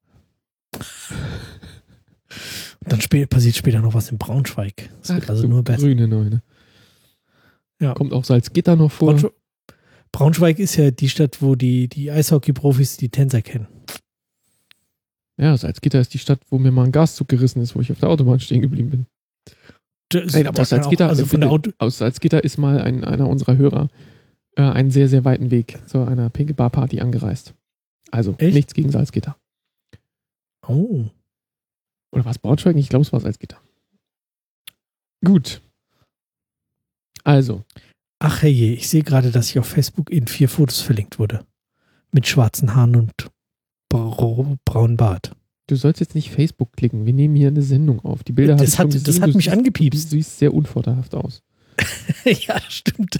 Dann passiert später noch was in Braunschweig. Das wird also nur besser. Grüne Neune. Ja. Kommt auch Salzgitter noch vor. Braunschweig ist ja die Stadt, wo die Eishockey-Profis die Tänzer kennen. Ja, Salzgitter ist die Stadt, wo mir mal ein Gaszug gerissen ist, wo ich auf der Autobahn stehen geblieben bin. Nein, aber aus Salzgitter ist mal einer unserer Hörer einen sehr, sehr weiten Weg zu einer Pinke Bar Party angereist. Also echt? Nichts gegen Salzgitter. Oh. Oder war es Braunschweig? Ich glaube, es war Salzgitter. Gut. Also. Ach herrje, ich sehe gerade, dass ich auf Facebook in 4 Fotos verlinkt wurde. Mit schwarzen Haaren und braunen Bart. Du sollst jetzt nicht Facebook klicken. Wir nehmen hier eine Sendung auf. Die Bilder das hat mich angepiepst. Du siehst sehr unvorteilhaft aus. Ja, stimmt.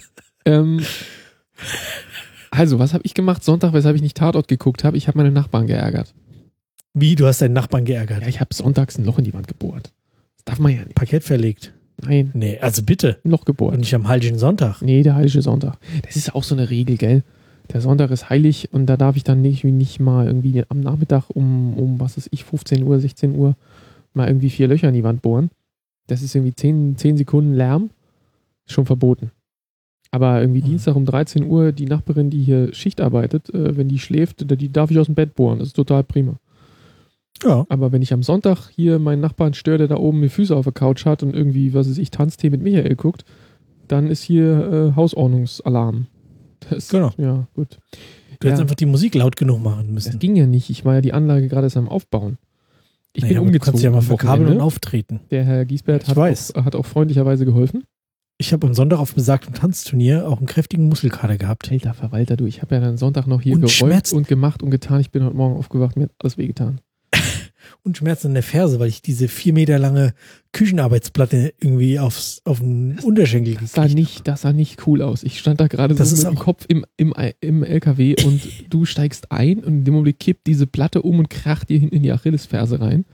Also, was habe ich gemacht Sonntag, weshalb ich nicht Tatort geguckt habe? Ich habe meine Nachbarn geärgert. Wie, du hast deinen Nachbarn geärgert? Ja, ich habe sonntags ein Loch in die Wand gebohrt. Das darf man ja nicht. Parkett verlegt? Nein. Nee, also bitte. Ein Loch gebohrt. Und nicht am Heiligen Sonntag? Nee, der Heilige Sonntag. Das ist auch so eine Regel, gell? Der Sonntag ist heilig und da darf ich dann nicht mal irgendwie am Nachmittag um was weiß ich, 15 Uhr, 16 Uhr mal irgendwie 4 Löcher in die Wand bohren. Das ist irgendwie 10 Sekunden Lärm. Schon verboten. Aber irgendwie Dienstag um 13 Uhr, die Nachbarin, die hier Schicht arbeitet, wenn die schläft, die darf ich aus dem Bett bohren. Das ist total prima. Ja. Aber wenn ich am Sonntag hier meinen Nachbarn störe, der da oben die Füße auf der Couch hat und irgendwie, was weiß ich, Tanztee mit Michael guckt, dann ist hier Hausordnungsalarm. Genau. Ja, gut. Du hättest einfach die Musik laut genug machen müssen. Das ging ja nicht. Ich war ja die Anlage gerade erst am Aufbauen. Ich bin umgezogen. Du kannst ja mal verkabeln und auftreten. Der Herr Giesbert hat auch freundlicherweise geholfen. Ich habe am Sonntag auf besagtem Tanzturnier auch einen kräftigen Muskelkater gehabt. Alter Verwalter, du. Ich habe ja dann Sonntag noch hier geräumt und gemacht und getan. Ich bin heute Morgen aufgewacht, mir hat alles wehgetan. Und Schmerzen in der Ferse, weil ich diese 4 Meter lange Küchenarbeitsplatte irgendwie auf den Unterschenkel gekriegt habe. Das sah nicht cool aus. Ich stand da gerade so mit dem Kopf im LKW und du steigst ein und in dem Moment kippt diese Platte um und kracht dir hinten in die Achillesferse rein.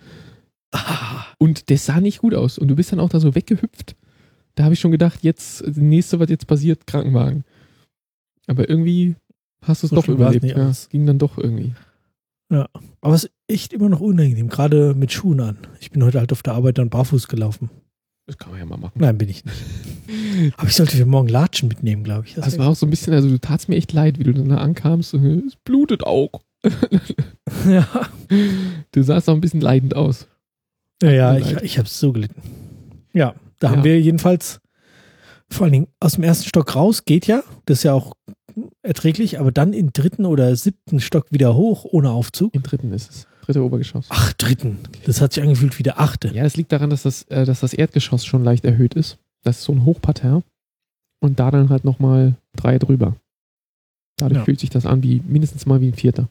Und das sah nicht gut aus. Und du bist dann auch da so weggehüpft. Da habe ich schon gedacht, jetzt, das nächste, was jetzt passiert, Krankenwagen. Aber irgendwie hast du es doch überlebt. Ja, es ging dann doch irgendwie. Ja, aber es ist echt immer noch unangenehm, gerade mit Schuhen an. Ich bin heute halt auf der Arbeit dann barfuß gelaufen. Das kann man ja mal machen. Nein, bin ich nicht. Aber ich sollte für morgen Latschen mitnehmen, glaube ich. Das war auch so ein bisschen, also du tatst mir echt leid, wie du dann da ankamst und es blutet auch. Ja. Du sahst auch ein bisschen leidend aus. Ja, ich habe es so gelitten. Ja, da haben wir jedenfalls vor allen Dingen aus dem 1. Stock raus, geht ja. Das ist ja auch erträglich, aber dann im 3. oder 7. Stock wieder hoch, ohne Aufzug. Im 3. ist es. 3. Obergeschoss. Ach, 3. Das hat sich angefühlt wie der 8. Ja, das liegt daran, dass das Erdgeschoss schon leicht erhöht ist. Das ist so ein Hochparterre. Und da dann halt nochmal 3 drüber. Dadurch fühlt sich das an wie mindestens mal wie ein 4.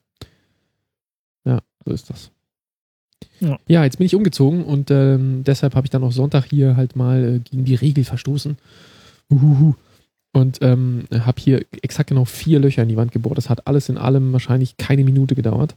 Ja, so ist das. Ja, jetzt bin ich umgezogen und deshalb habe ich dann auch Sonntag hier halt mal gegen die Regel verstoßen. Und habe hier exakt genau 4 Löcher in die Wand gebohrt. Das hat alles in allem wahrscheinlich keine Minute gedauert.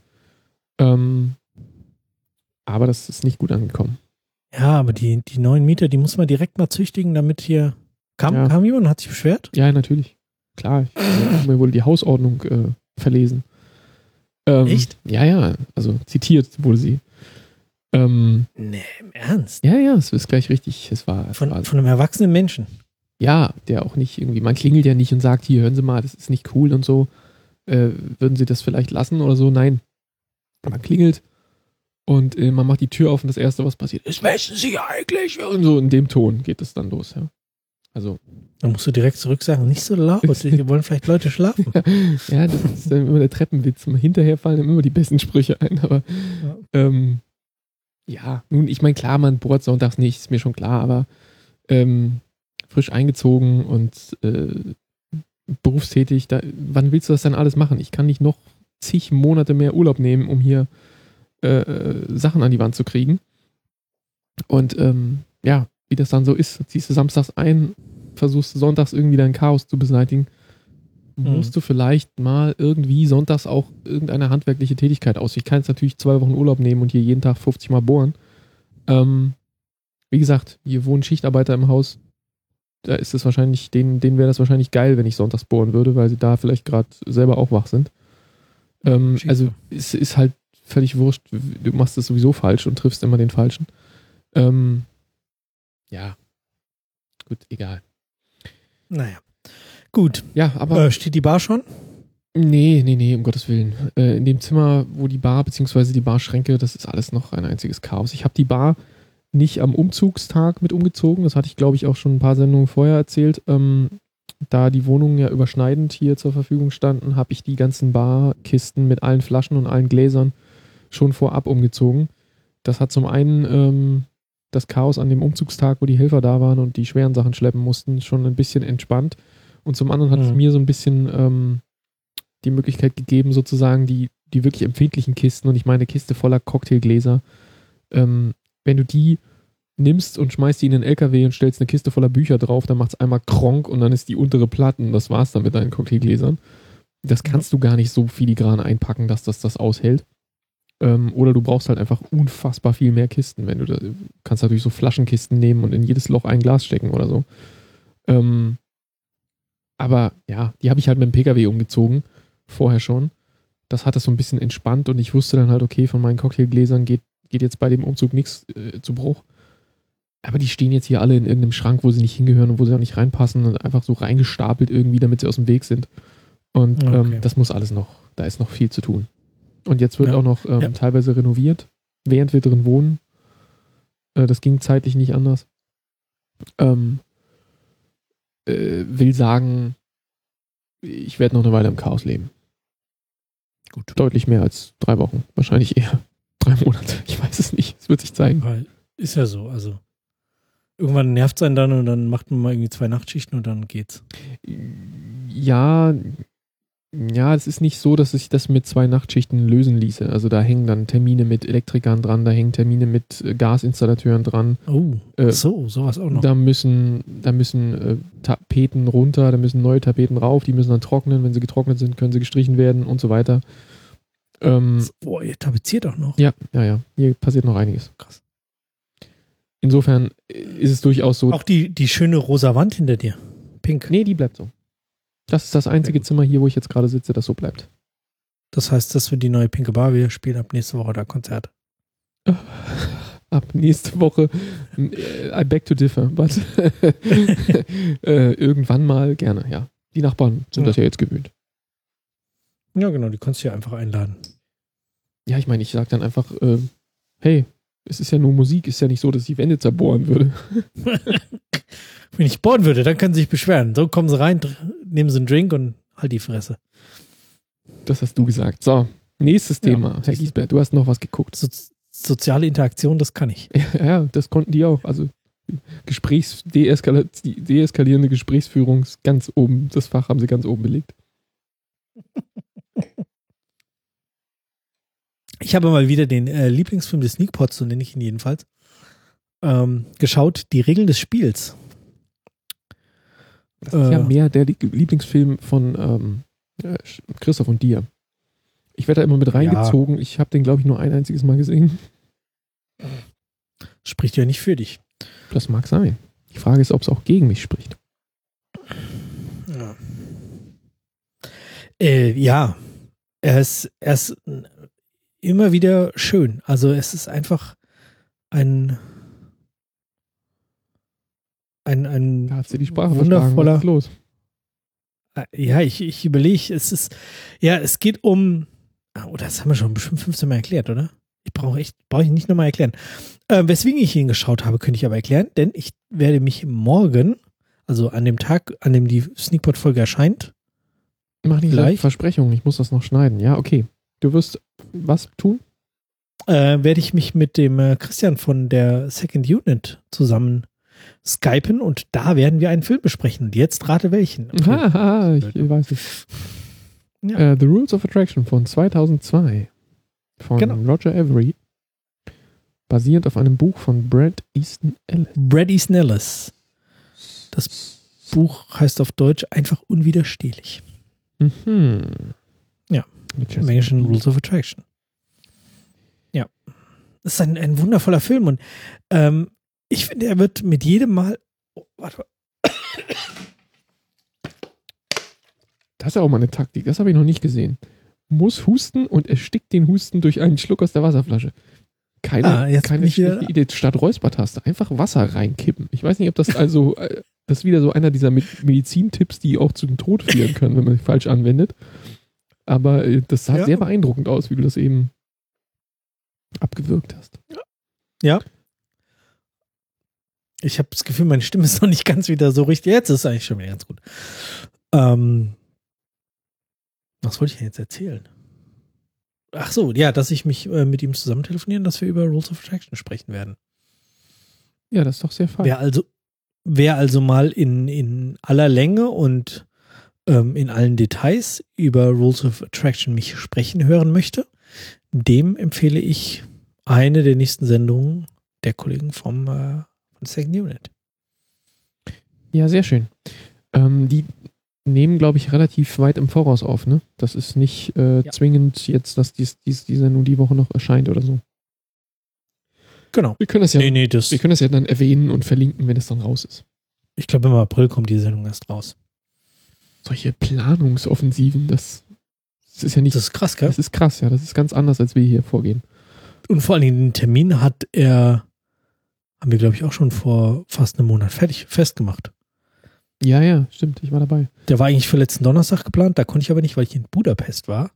Aber das ist nicht gut angekommen. Ja, aber die 9 Meter, die muss man direkt mal züchtigen, damit hier... Kam jemand und hat sich beschwert? Ja, natürlich. Klar. Mir wurde die Hausordnung verlesen. Echt? Ja. Also zitiert wurde sie. Nee, im Ernst? Ja, es ist gleich richtig. Von einem erwachsenen Menschen? ja, der auch nicht irgendwie, man klingelt ja nicht und sagt, hier, hören Sie mal, das ist nicht cool und so. Würden Sie das vielleicht lassen oder so? Nein. Man klingelt und man macht die Tür auf und das Erste, was passiert, ist, wissen Sie eigentlich? Und so in dem Ton geht es dann los, ja. Also. Dann musst du direkt zurück sagen, nicht so laut, hier wollen vielleicht Leute schlafen. Ja, das ist dann immer der Treppenwitz. Hinterher fallen ihm immer die besten Sprüche ein, aber ja, nun, ich meine, klar, man bohrt sonntags nicht, ist mir schon klar, aber frisch eingezogen und berufstätig, wann willst du das dann alles machen? Ich kann nicht noch zig Monate mehr Urlaub nehmen, um hier Sachen an die Wand zu kriegen. Und ja, wie das dann so ist, ziehst du samstags ein, versuchst sonntags irgendwie dein Chaos zu beseitigen, musst du vielleicht mal irgendwie sonntags auch irgendeine handwerkliche Tätigkeit aus. Ich kann jetzt natürlich 2 Wochen Urlaub nehmen und hier jeden Tag 50 Mal bohren. Wie gesagt, hier wohnen Schichtarbeiter im Haus. Da ist es wahrscheinlich, denen wäre das wahrscheinlich geil, wenn ich sonntags bohren würde, weil sie da vielleicht gerade selber auch wach sind. Also es ist halt völlig wurscht. Du machst es sowieso falsch und triffst immer den Falschen. Ja. Gut, egal. Naja. Gut. Ja, aber. Steht die Bar schon? Nee, um Gottes Willen. In dem Zimmer, wo die Bar bzw. die Barschränke, das ist alles noch ein einziges Chaos. Ich habe die Bar nicht am Umzugstag mit umgezogen. Das hatte ich, glaube ich, auch schon ein paar Sendungen vorher erzählt. Da die Wohnungen ja überschneidend hier zur Verfügung standen, habe ich die ganzen Barkisten mit allen Flaschen und allen Gläsern schon vorab umgezogen. Das hat zum einen das Chaos an dem Umzugstag, wo die Helfer da waren und die schweren Sachen schleppen mussten, schon ein bisschen entspannt. Und zum anderen hat es mir so ein bisschen die Möglichkeit gegeben, sozusagen die wirklich empfindlichen Kisten, und ich meine Kiste voller Cocktailgläser, wenn du die nimmst und schmeißt die in den LKW und stellst eine Kiste voller Bücher drauf, dann macht es einmal Kronk und dann ist die untere Platte und das war's dann mit deinen Cocktailgläsern. Das kannst du gar nicht so filigran einpacken, dass das aushält. Oder du brauchst halt einfach unfassbar viel mehr Kisten. Wenn du kannst natürlich so Flaschenkisten nehmen und in jedes Loch ein Glas stecken oder so. Aber ja, die habe ich halt mit dem PKW umgezogen, vorher schon. Das hat das so ein bisschen entspannt und ich wusste dann halt, okay, von meinen Cocktailgläsern geht jetzt bei dem Umzug nichts zu Bruch. Aber die stehen jetzt hier alle in irgendeinem Schrank, wo sie nicht hingehören und wo sie auch nicht reinpassen und einfach so reingestapelt irgendwie, damit sie aus dem Weg sind. Und das muss alles noch, da ist noch viel zu tun. Und jetzt wird auch noch teilweise renoviert, während wir drin wohnen. Das ging zeitlich nicht anders. Will sagen, ich werde noch eine Weile im Chaos leben. Gut. Deutlich mehr als 3 Wochen. Wahrscheinlich eher 3 Monate. Ich weiß es nicht. Es wird sich zeigen. Weil ist ja so. Also irgendwann nervt es einen dann und dann macht man mal irgendwie 2 Nachtschichten und dann geht's. Ja, es ist nicht so, dass sich das mit 2 Nachtschichten lösen ließe. Also da hängen dann Termine mit Elektrikern dran, da hängen Termine mit Gasinstallateuren dran. Oh, sowas auch noch. Da müssen Tapeten runter, da müssen neue Tapeten rauf, die müssen dann trocknen. Wenn sie getrocknet sind, können sie gestrichen werden und so weiter. Boah, ihr tapeziert auch noch. Ja. Hier passiert noch einiges. Krass. Insofern ist es durchaus so. Auch die schöne rosa Wand hinter dir. Pink. Nee, die bleibt so. Das ist das einzige Zimmer hier, wo ich jetzt gerade sitze, das so bleibt. Das heißt, dass wir die neue Pinke Bar, wir spielen ab nächste Woche da Konzert. Ab nächste Woche I beg to differ, but irgendwann mal gerne, ja. Die Nachbarn sind das ja jetzt gewöhnt. Ja, genau, die kannst du ja einfach einladen. Ja, ich meine, ich sage dann einfach, hey, es ist ja nur Musik, ist ja nicht so, dass ich die Wände zerbohren würde. Wenn ich bohren würde, dann können sie sich beschweren. So kommen sie rein, nehmen sie einen Drink und halt die Fresse. Das hast du gesagt. So, nächstes Thema. Herr Giesbert, du hast noch was geguckt. Soziale Interaktion, das kann ich. Ja, das konnten die auch. Also deeskalierende Gesprächsführung ist ganz oben, das Fach haben sie ganz oben belegt. Ich habe mal wieder den Lieblingsfilm des Sneakpots, so nenne ich ihn jedenfalls, geschaut, Die Regeln des Spiels. Das ist ja mehr der Lieblingsfilm von Christoph und dir. Ich werde da immer mit reingezogen. Ja. Ich habe den, glaube ich, nur ein einziges Mal gesehen. Spricht ja nicht für dich. Das mag sein. Die Frage ist, ob es auch gegen mich spricht. Ja. Er ist immer wieder schön. Also es ist einfach ein ein Da hat sie die Sprache wundervoller. Was ist los? Ja, ich überlege, es geht um, das haben wir schon bestimmt 15 Mal erklärt, oder? Brauche ich nicht nochmal erklären. Weswegen ich ihn geschaut habe, könnte ich aber erklären, denn ich werde mich morgen, also an dem Tag, an dem die Sneakpot-Folge erscheint, Mach nicht so Versprechungen, ich muss das noch schneiden. Ja, okay. Du wirst was tun? Werde ich mich mit dem Christian von der Second Unit zusammen skypen und da werden wir einen Film besprechen. Und jetzt rate welchen. Haha, ich weiß es. Ja. The Rules of Attraction von 2002 von Roger Avery, basierend auf einem Buch von Bret Easton Ellis. Das Buch heißt auf Deutsch einfach unwiderstehlich. Ja, im Englischen Rules of Attraction. Ja, das ist ein wundervoller Film und ich finde, er wird mit jedem Mal. Oh, warte. Das ist ja auch mal eine Taktik, das habe ich noch nicht gesehen. Muss husten und erstickt den Husten durch einen Schluck aus der Wasserflasche. Keine schlechte Idee. Statt Räuspertaste einfach Wasser reinkippen. Ich weiß nicht, ob das also, das ist wieder so einer dieser Medizintipps, die auch zum Tod führen können, wenn man sich falsch anwendet. Aber das sah sehr beeindruckend aus, wie du das eben abgewürgt hast. Ja. Ich habe das Gefühl, meine Stimme ist noch nicht ganz wieder so richtig. Jetzt ist es eigentlich schon wieder ganz gut. Was wollte ich denn jetzt erzählen? Ach so, ja, dass ich mich mit ihm zusammen telefonieren, dass wir über Rules of Attraction sprechen werden. Ja, das ist doch sehr fein. Wer also mal in aller Länge und in allen Details über Rules of Attraction mich sprechen hören möchte, dem empfehle ich eine der nächsten Sendungen der Kollegen von Second Unit. Ja, sehr schön. Die nehmen, glaube ich, relativ weit im Voraus auf, ne? Das ist nicht zwingend jetzt, dass die Sendung die Woche noch erscheint oder so. Genau. Wir können das ja dann erwähnen und verlinken, wenn es dann raus ist. Ich glaube, im April kommt die Sendung erst raus. Solche Planungsoffensiven, das ist ja nicht... Das ist krass, gell? Das ist krass, ja. Das ist ganz anders, als wir hier vorgehen. Und vor allen Dingen den Termin haben wir, glaube ich, auch schon vor fast einem Monat festgemacht. Ja, stimmt. Ich war dabei. Der war eigentlich für letzten Donnerstag geplant, da konnte ich aber nicht, weil ich in Budapest war.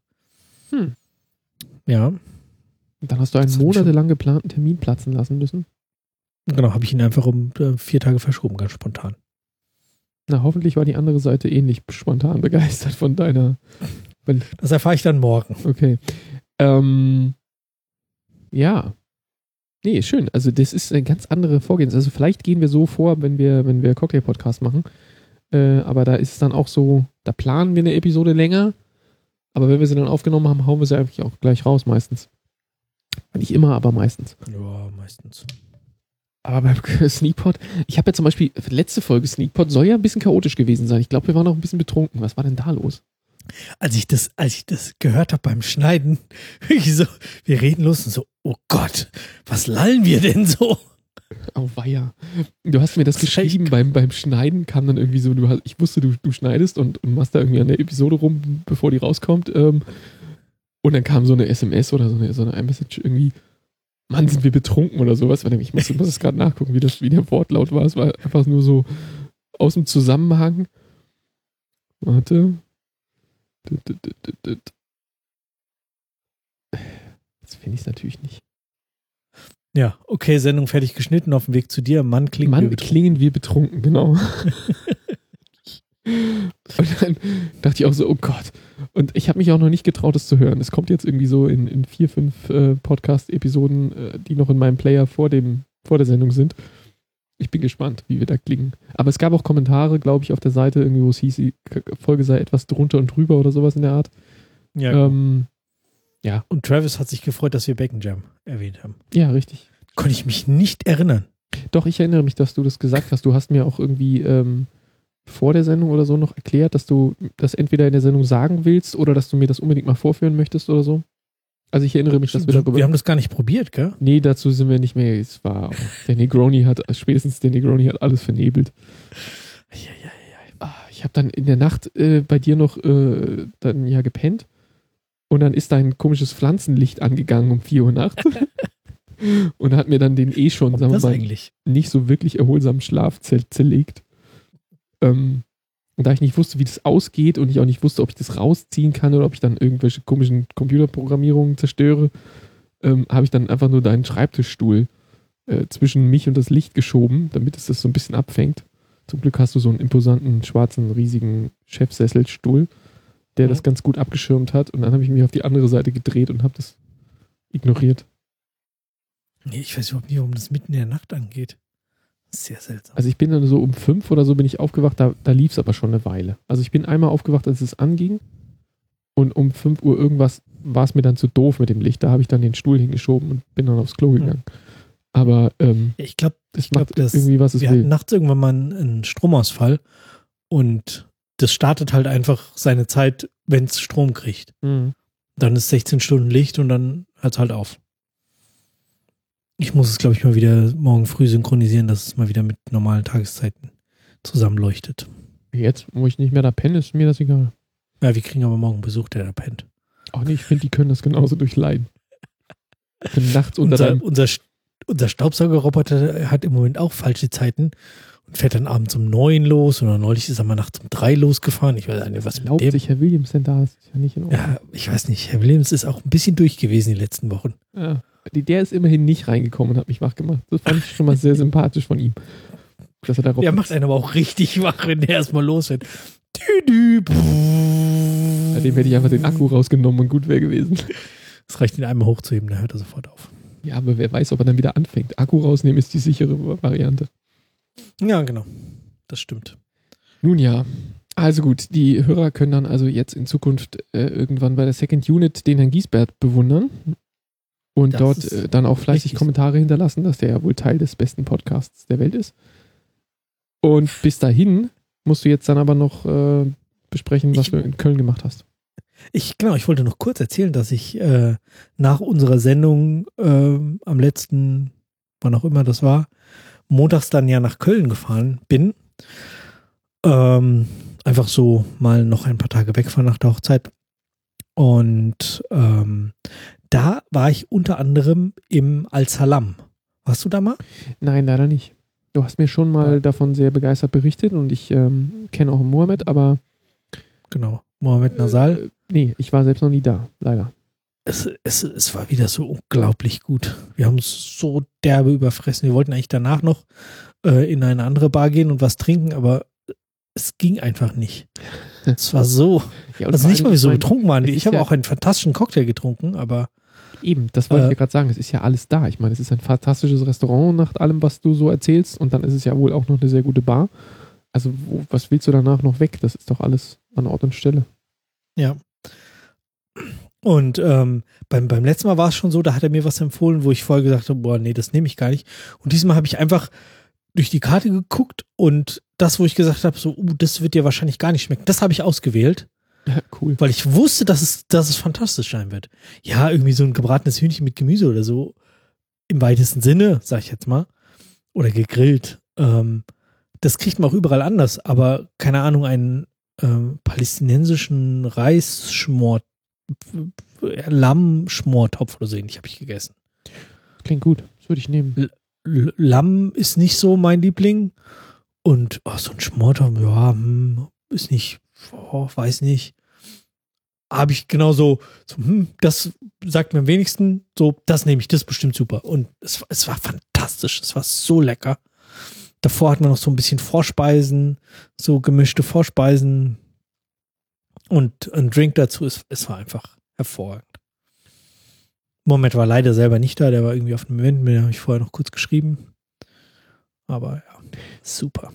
Ja. Und dann hast du einen monatelang geplanten Termin platzen lassen müssen? Genau, habe ich ihn einfach um 4 Tage verschoben, ganz spontan. Na, hoffentlich war die andere Seite ähnlich spontan begeistert von deiner... Das erfahre ich dann morgen. Okay. Ja. Nee, schön. Also das ist eine ganz andere Vorgehensweise. Also vielleicht gehen wir so vor, wenn wir Cocktail-Podcast machen. Aber da ist es dann auch so, da planen wir eine Episode länger, aber wenn wir sie dann aufgenommen haben, hauen wir sie eigentlich auch gleich raus meistens. Nicht immer, aber meistens. Ja, meistens. Aber beim Sneakpot, ich habe ja zum Beispiel, letzte Folge Sneakpot soll ja ein bisschen chaotisch gewesen sein. Ich glaube, wir waren auch ein bisschen betrunken. Was war denn da los? Als ich das gehört habe beim Schneiden, wir reden los und so, oh Gott, was lallen wir denn so? Oh weia. Du hast mir das geschrieben, beim Schneiden kam dann irgendwie so, ich wusste, du schneidest und machst da irgendwie an der Episode rum, bevor die rauskommt. Und dann kam so eine SMS oder so eine iMessage irgendwie, Mann, sind wir betrunken oder sowas. Ich muss es gerade nachgucken, wie der Wortlaut war. Es war einfach nur so aus dem Zusammenhang. Warte. Jetzt finde ich es natürlich nicht. Ja, okay, Sendung fertig geschnitten, auf dem Weg zu dir. Mann, klingen wir betrunken, genau. Und dann dachte ich auch so, oh Gott. Und ich habe mich auch noch nicht getraut, es zu hören. Es kommt jetzt irgendwie so in 4, 5 Podcast-Episoden, die noch in meinem Player vor der Sendung sind. Ich bin gespannt, wie wir da klingen. Aber es gab auch Kommentare, glaube ich, auf der Seite, irgendwie, wo es hieß, die Folge sei etwas drunter und drüber oder sowas in der Art. Ja. Ja. Und Travis hat sich gefreut, dass wir Bacon Jam erwähnt haben. Ja, richtig. Konnte ich mich nicht erinnern. Doch, ich erinnere mich, dass du das gesagt hast. Du hast mir auch irgendwie vor der Sendung oder so noch erklärt, dass du das entweder in der Sendung sagen willst oder dass du mir das unbedingt mal vorführen möchtest oder so. Also ich erinnere mich, dass wir darüber... Wir haben das gar nicht probiert, gell? Nee, dazu sind wir nicht mehr. Es war... spätestens der Negroni hat alles vernebelt. Ich habe dann in der Nacht bei dir noch dann ja gepennt und dann ist dein komisches Pflanzenlicht angegangen um 4 Uhr nachts. Und hat mir dann den schon, Warum sagen wir das mal, eigentlich? nicht so wirklich erholsamen Schlaf zerlegt. Und da ich nicht wusste, wie das ausgeht und ich auch nicht wusste, ob ich das rausziehen kann oder ob ich dann irgendwelche komischen Computerprogrammierungen zerstöre, habe ich dann einfach nur deinen Schreibtischstuhl zwischen mich und das Licht geschoben, damit es das so ein bisschen abfängt. Zum Glück hast du so einen imposanten, schwarzen, riesigen Chefsesselstuhl, der das ganz gut abgeschirmt hat. Und dann habe ich mich auf die andere Seite gedreht und habe das ignoriert. Nee, ich weiß überhaupt nicht, warum das mitten in der Nacht angeht. Sehr seltsam. Also ich bin dann so um 5 oder so bin ich aufgewacht, da lief es aber schon eine Weile. Also ich bin einmal aufgewacht, als es anging und um 5 Uhr irgendwas war es mir dann zu doof mit dem Licht. Da habe ich dann den Stuhl hingeschoben und bin dann aufs Klo gegangen. Aber ich glaube, macht irgendwie, was es wir will. hatten nachts irgendwann mal einen Stromausfall und das startet halt einfach seine Zeit, wenn es Strom kriegt. Mhm. Dann ist 16 Stunden Licht und dann hört es halt auf. Ich muss es, glaube ich, mal wieder morgen früh synchronisieren, dass es mal wieder mit normalen Tageszeiten zusammenleuchtet. Jetzt, wo ich nicht mehr da penne, ist mir das egal. Ja, wir kriegen aber morgen Besuch, der da pennt. Ach nee, ich finde, die können das genauso durchleiden. Können nachts unter Unser Staubsaugerroboter hat im Moment auch falsche Zeiten und fährt dann abends um 9 los oder neulich ist er mal nachts um 3 losgefahren. Ich weiß nicht, was mit glaubt dem. sich Herr Williams denn da? Das ist ja nicht in Ordnung. Ja, ich weiß nicht. Herr Williams ist auch ein bisschen durch gewesen die letzten Wochen. Ja. Der ist immerhin nicht reingekommen und hat mich wach gemacht. Das fand ich schon mal sehr sympathisch von ihm. Dass er darauf Der macht einen aber auch richtig wach, wenn der erstmal losfährt. Dem hätte ich einfach den Akku rausgenommen und gut wäre gewesen. Es reicht, ihn einmal hochzuheben, dann hört er sofort auf. Ja, aber wer weiß, ob er dann wieder anfängt. Akku rausnehmen ist die sichere Variante. Ja, genau. Das stimmt. Nun ja, also gut, die Hörer können dann also jetzt in Zukunft irgendwann bei der Second Unit den Herrn Giesbert bewundern und Das dort dann auch fleißig richtig Kommentare hinterlassen, dass der ja wohl Teil des besten Podcasts der Welt ist. Und bis dahin musst du jetzt dann aber noch besprechen, was du in Köln gemacht hast. Ich wollte noch kurz erzählen, dass ich nach unserer Sendung am letzten, wann auch immer das war, montags dann ja nach Köln gefahren bin. Einfach so mal noch ein paar Tage wegfahren nach der Hochzeit. Und da war ich unter anderem im Al-Salam. Warst du da mal? Nein, leider nicht. Du hast mir schon mal davon sehr begeistert berichtet und ich kenne auch Mohammed, aber Genau, Mohammed Nasal. Nee, ich war selbst noch nie da, leider. Es war wieder so unglaublich gut. Wir haben uns so derbe überfressen. Wir wollten eigentlich danach noch in eine andere Bar gehen und was trinken, aber es ging einfach nicht. Es war so, Ja, also nicht mal, wie so betrunken waren. es Ich ist habe ja- auch einen fantastischen Cocktail getrunken, aber Eben, das wollte ich dir gerade sagen. Es ist ja alles da. Ich meine, es ist ein fantastisches Restaurant nach allem, was du so erzählst. Und dann ist es ja wohl auch noch eine sehr gute Bar. Also, was willst du danach noch weg? Das ist doch alles an Ort und Stelle. ja. Und beim letzten Mal war es schon so, da hat er mir was empfohlen, wo ich vorher gesagt habe, boah, nee, das nehme ich gar nicht. Und diesmal habe ich einfach durch die Karte geguckt und das, wo ich gesagt habe, so, das wird dir wahrscheinlich gar nicht schmecken, das habe ich ausgewählt, Ja, cool. weil ich wusste, dass es fantastisch sein wird. Ja, irgendwie so ein gebratenes Hühnchen mit Gemüse oder so, im weitesten Sinne, sag ich jetzt mal, oder gegrillt. Das kriegt man auch überall anders, aber keine Ahnung, einen palästinensischen Reisschmort, Lammschmortopf oder so ähnlich habe ich gegessen. Klingt gut. Das würde ich nehmen. Lamm ist nicht so mein Liebling und so ein Schmortopf, ja, ist nicht, weiß nicht. Habe ich genauso, so, das sagt mir am wenigsten, so, das nehme ich, das ist bestimmt super. Und es war fantastisch, es war so lecker. Davor hatten wir noch so ein bisschen Vorspeisen, so gemischte Vorspeisen und ein Drink dazu. Es war einfach hervorragend. Moment war leider selber nicht da, der war irgendwie auf dem Event, mit dem habe ich vorher noch kurz geschrieben. Aber ja, super.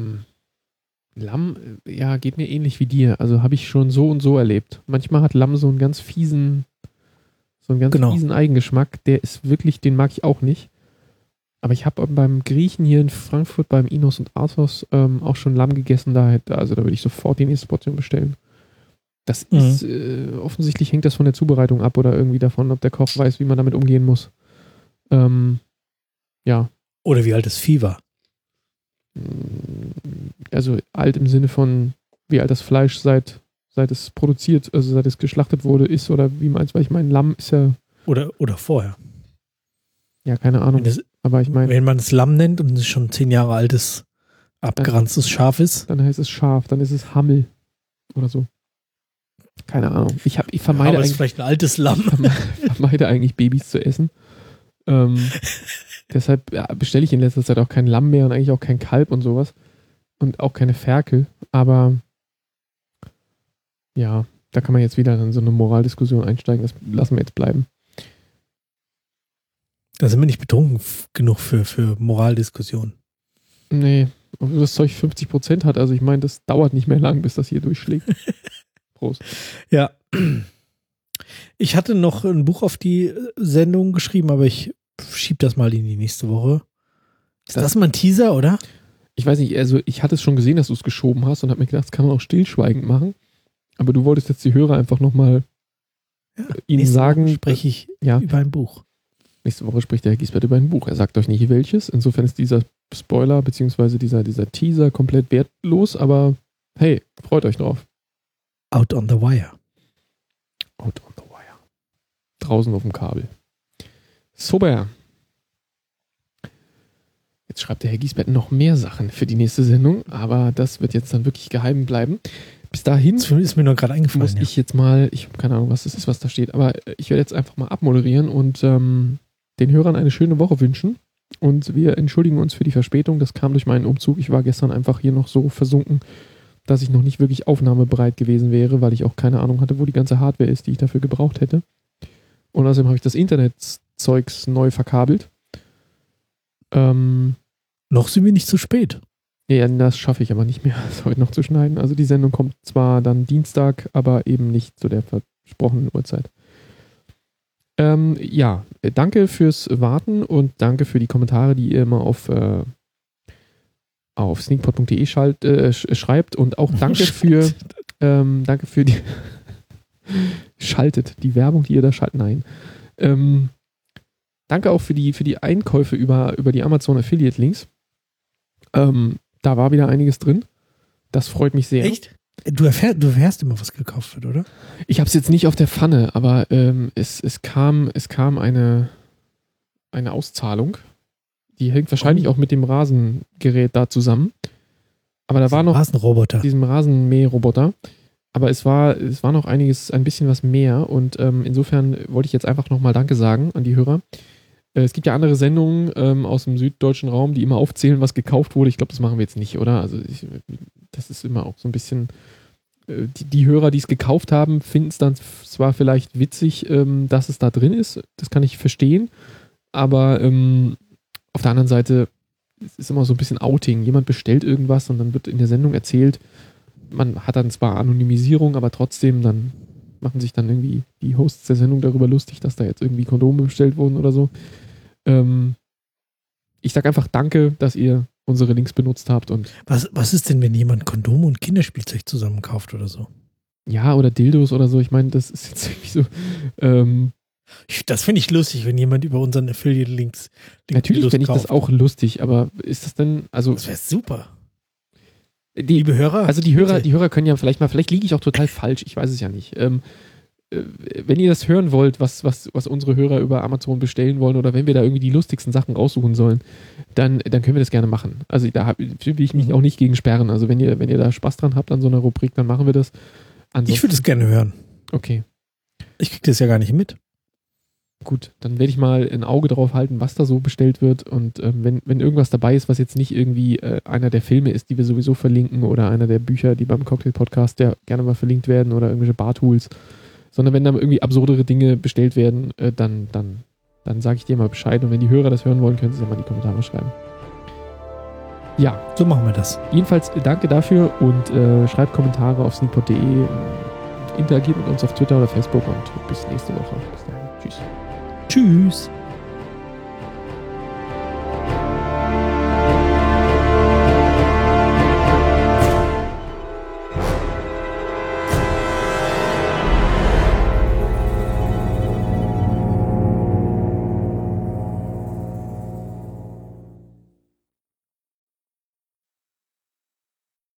Lamm, ja, geht mir ähnlich wie dir. Also habe ich schon so und so erlebt. Manchmal hat Lamm so einen ganz fiesen Eigengeschmack. Der ist wirklich, den mag ich auch nicht. Aber ich habe beim Griechen hier in Frankfurt, beim Inos und Athos, auch schon Lamm gegessen. Da würde ich sofort die nächste Portion bestellen. Das ist, offensichtlich hängt das von der Zubereitung ab oder irgendwie davon, ob der Koch weiß, wie man damit umgehen muss. Ja. Oder wie alt das Vieh war. Also alt im Sinne von, wie alt das Fleisch seit es produziert, also seit es geschlachtet wurde, ist oder wie meinst du? Weil ich meine, Lamm ist ja... Oder vorher. Ja, keine Ahnung. Aber ich meine, wenn man es Lamm nennt und es schon 10 Jahre altes, abgeranztes Schaf ist. dann heißt es Schaf, dann ist es Hammel oder so. Keine Ahnung. Ich vermeide aber es eigentlich, ist vielleicht ein altes Lamm. vermeide eigentlich Babys zu essen. Deshalb bestelle ich in letzter Zeit auch kein Lamm mehr und eigentlich auch kein Kalb und sowas. Und auch keine Ferkel. Aber ja, da kann man jetzt wieder in so eine Moraldiskussion einsteigen. Das lassen wir jetzt bleiben. Da sind wir nicht betrunken genug für Moraldiskussionen. Nee, obwohl das Zeug 50% hat. Also ich meine, das dauert nicht mehr lang, bis das hier durchschlägt. Prost. Ja. Ich hatte noch ein Buch auf die Sendung geschrieben, aber ich schieb das mal in die nächste Woche. Ist das mal ein Teaser, oder? Ich weiß nicht, also ich hatte es schon gesehen, dass du es geschoben hast und habe mir gedacht, das kann man auch stillschweigend machen. Aber du wolltest jetzt die Hörer einfach nochmal ihnen sagen. Woche spreche ich über ein Buch. Nächste Woche spricht der Herr Giesbert über ein Buch. Er sagt euch nicht welches. Insofern ist dieser Spoiler bzw. dieser Teaser komplett wertlos, aber hey, freut euch drauf. Out on the Wire. Out on the Wire. Draußen auf dem Kabel. Super. Jetzt schreibt der Herr Giesbert noch mehr Sachen für die nächste Sendung, aber das wird jetzt dann wirklich geheim bleiben. Bis dahin das ist mir nur gerade eingefallen. Muss ich jetzt mal, ich habe keine Ahnung, was das ist, was da steht, aber ich werde jetzt einfach mal abmoderieren und den Hörern eine schöne Woche wünschen. Und wir entschuldigen uns für die Verspätung. Das kam durch meinen Umzug. Ich war gestern einfach hier noch so versunken, dass ich noch nicht wirklich aufnahmebereit gewesen wäre, weil ich auch keine Ahnung hatte, wo die ganze Hardware ist, die ich dafür gebraucht hätte. Und außerdem habe ich das Internetzeugs neu verkabelt. Noch sind wir nicht zu spät. Ja, das schaffe ich aber nicht mehr, das heute noch zu schneiden. Also die Sendung kommt zwar dann Dienstag, aber eben nicht zu der versprochenen Uhrzeit. Ja, danke fürs Warten und danke für die Kommentare, die ihr immer auf sneakpot.de schreibt und auch danke für die schaltet, die Werbung, die ihr da schaltet. Nein. Danke auch für die Einkäufe über die Amazon Affiliate Links. Da war wieder einiges drin. Das freut mich sehr. Echt? Du erfährst immer, was gekauft wird, oder? Ich habe es jetzt nicht auf der Pfanne, aber es kam eine Auszahlung. Die hängt wahrscheinlich auch mit dem Rasengerät da zusammen. Aber da war noch Rasenroboter. Diesem Rasenmäherroboter. Aber es war noch ein bisschen was mehr. Und insofern wollte ich jetzt einfach nochmal Danke sagen an die Hörer. Es gibt ja andere Sendungen aus dem süddeutschen Raum, die immer aufzählen, was gekauft wurde. Ich glaube, das machen wir jetzt nicht, oder? Also das ist immer auch so ein bisschen, die Hörer, die es gekauft haben, finden es dann zwar vielleicht witzig, dass es da drin ist. Das kann ich verstehen. Aber auf der anderen Seite es ist immer so ein bisschen Outing. Jemand bestellt irgendwas und dann wird in der Sendung erzählt, man hat dann zwar Anonymisierung, aber trotzdem dann machen sich dann irgendwie die Hosts der Sendung darüber lustig, dass da jetzt irgendwie Kondome bestellt wurden oder so. Ich sage einfach Danke, dass ihr unsere Links benutzt habt. Und was ist denn, wenn jemand Kondome und Kinderspielzeug zusammen kauft oder so? Ja, oder Dildos oder so. Ich meine, das ist jetzt irgendwie so. Das finde ich lustig, wenn jemand über unseren Affiliate-Links natürlich finde ich das auch lustig, aber ist das denn, also. Das wäre super. Liebe Hörer? Also die Hörer können ja vielleicht liege ich auch total falsch, ich weiß es ja nicht. Wenn ihr das hören wollt, was unsere Hörer über Amazon bestellen wollen oder wenn wir da irgendwie die lustigsten Sachen raussuchen sollen, dann können wir das gerne machen. Also da will ich mich auch nicht gegen sperren. Also wenn ihr da Spaß dran habt an so einer Rubrik, dann machen wir das. Ich würde es gerne hören. Okay. Ich kriege das ja gar nicht mit. Gut, dann werde ich mal ein Auge drauf halten, was da so bestellt wird und wenn irgendwas dabei ist, was jetzt nicht irgendwie einer der Filme ist, die wir sowieso verlinken oder einer der Bücher, die beim Cocktail-Podcast ja gerne mal verlinkt werden oder irgendwelche Bartools, sondern wenn da irgendwie absurdere Dinge bestellt werden, dann sage ich dir mal Bescheid und wenn die Hörer das hören wollen, können sie es ja mal in die Kommentare schreiben. Ja. So machen wir das. Jedenfalls danke dafür und schreibt Kommentare auf sneakpot.de, interagiert mit uns auf Twitter oder Facebook und bis nächste Woche. Bis dahin. Tschüss. Tschüss.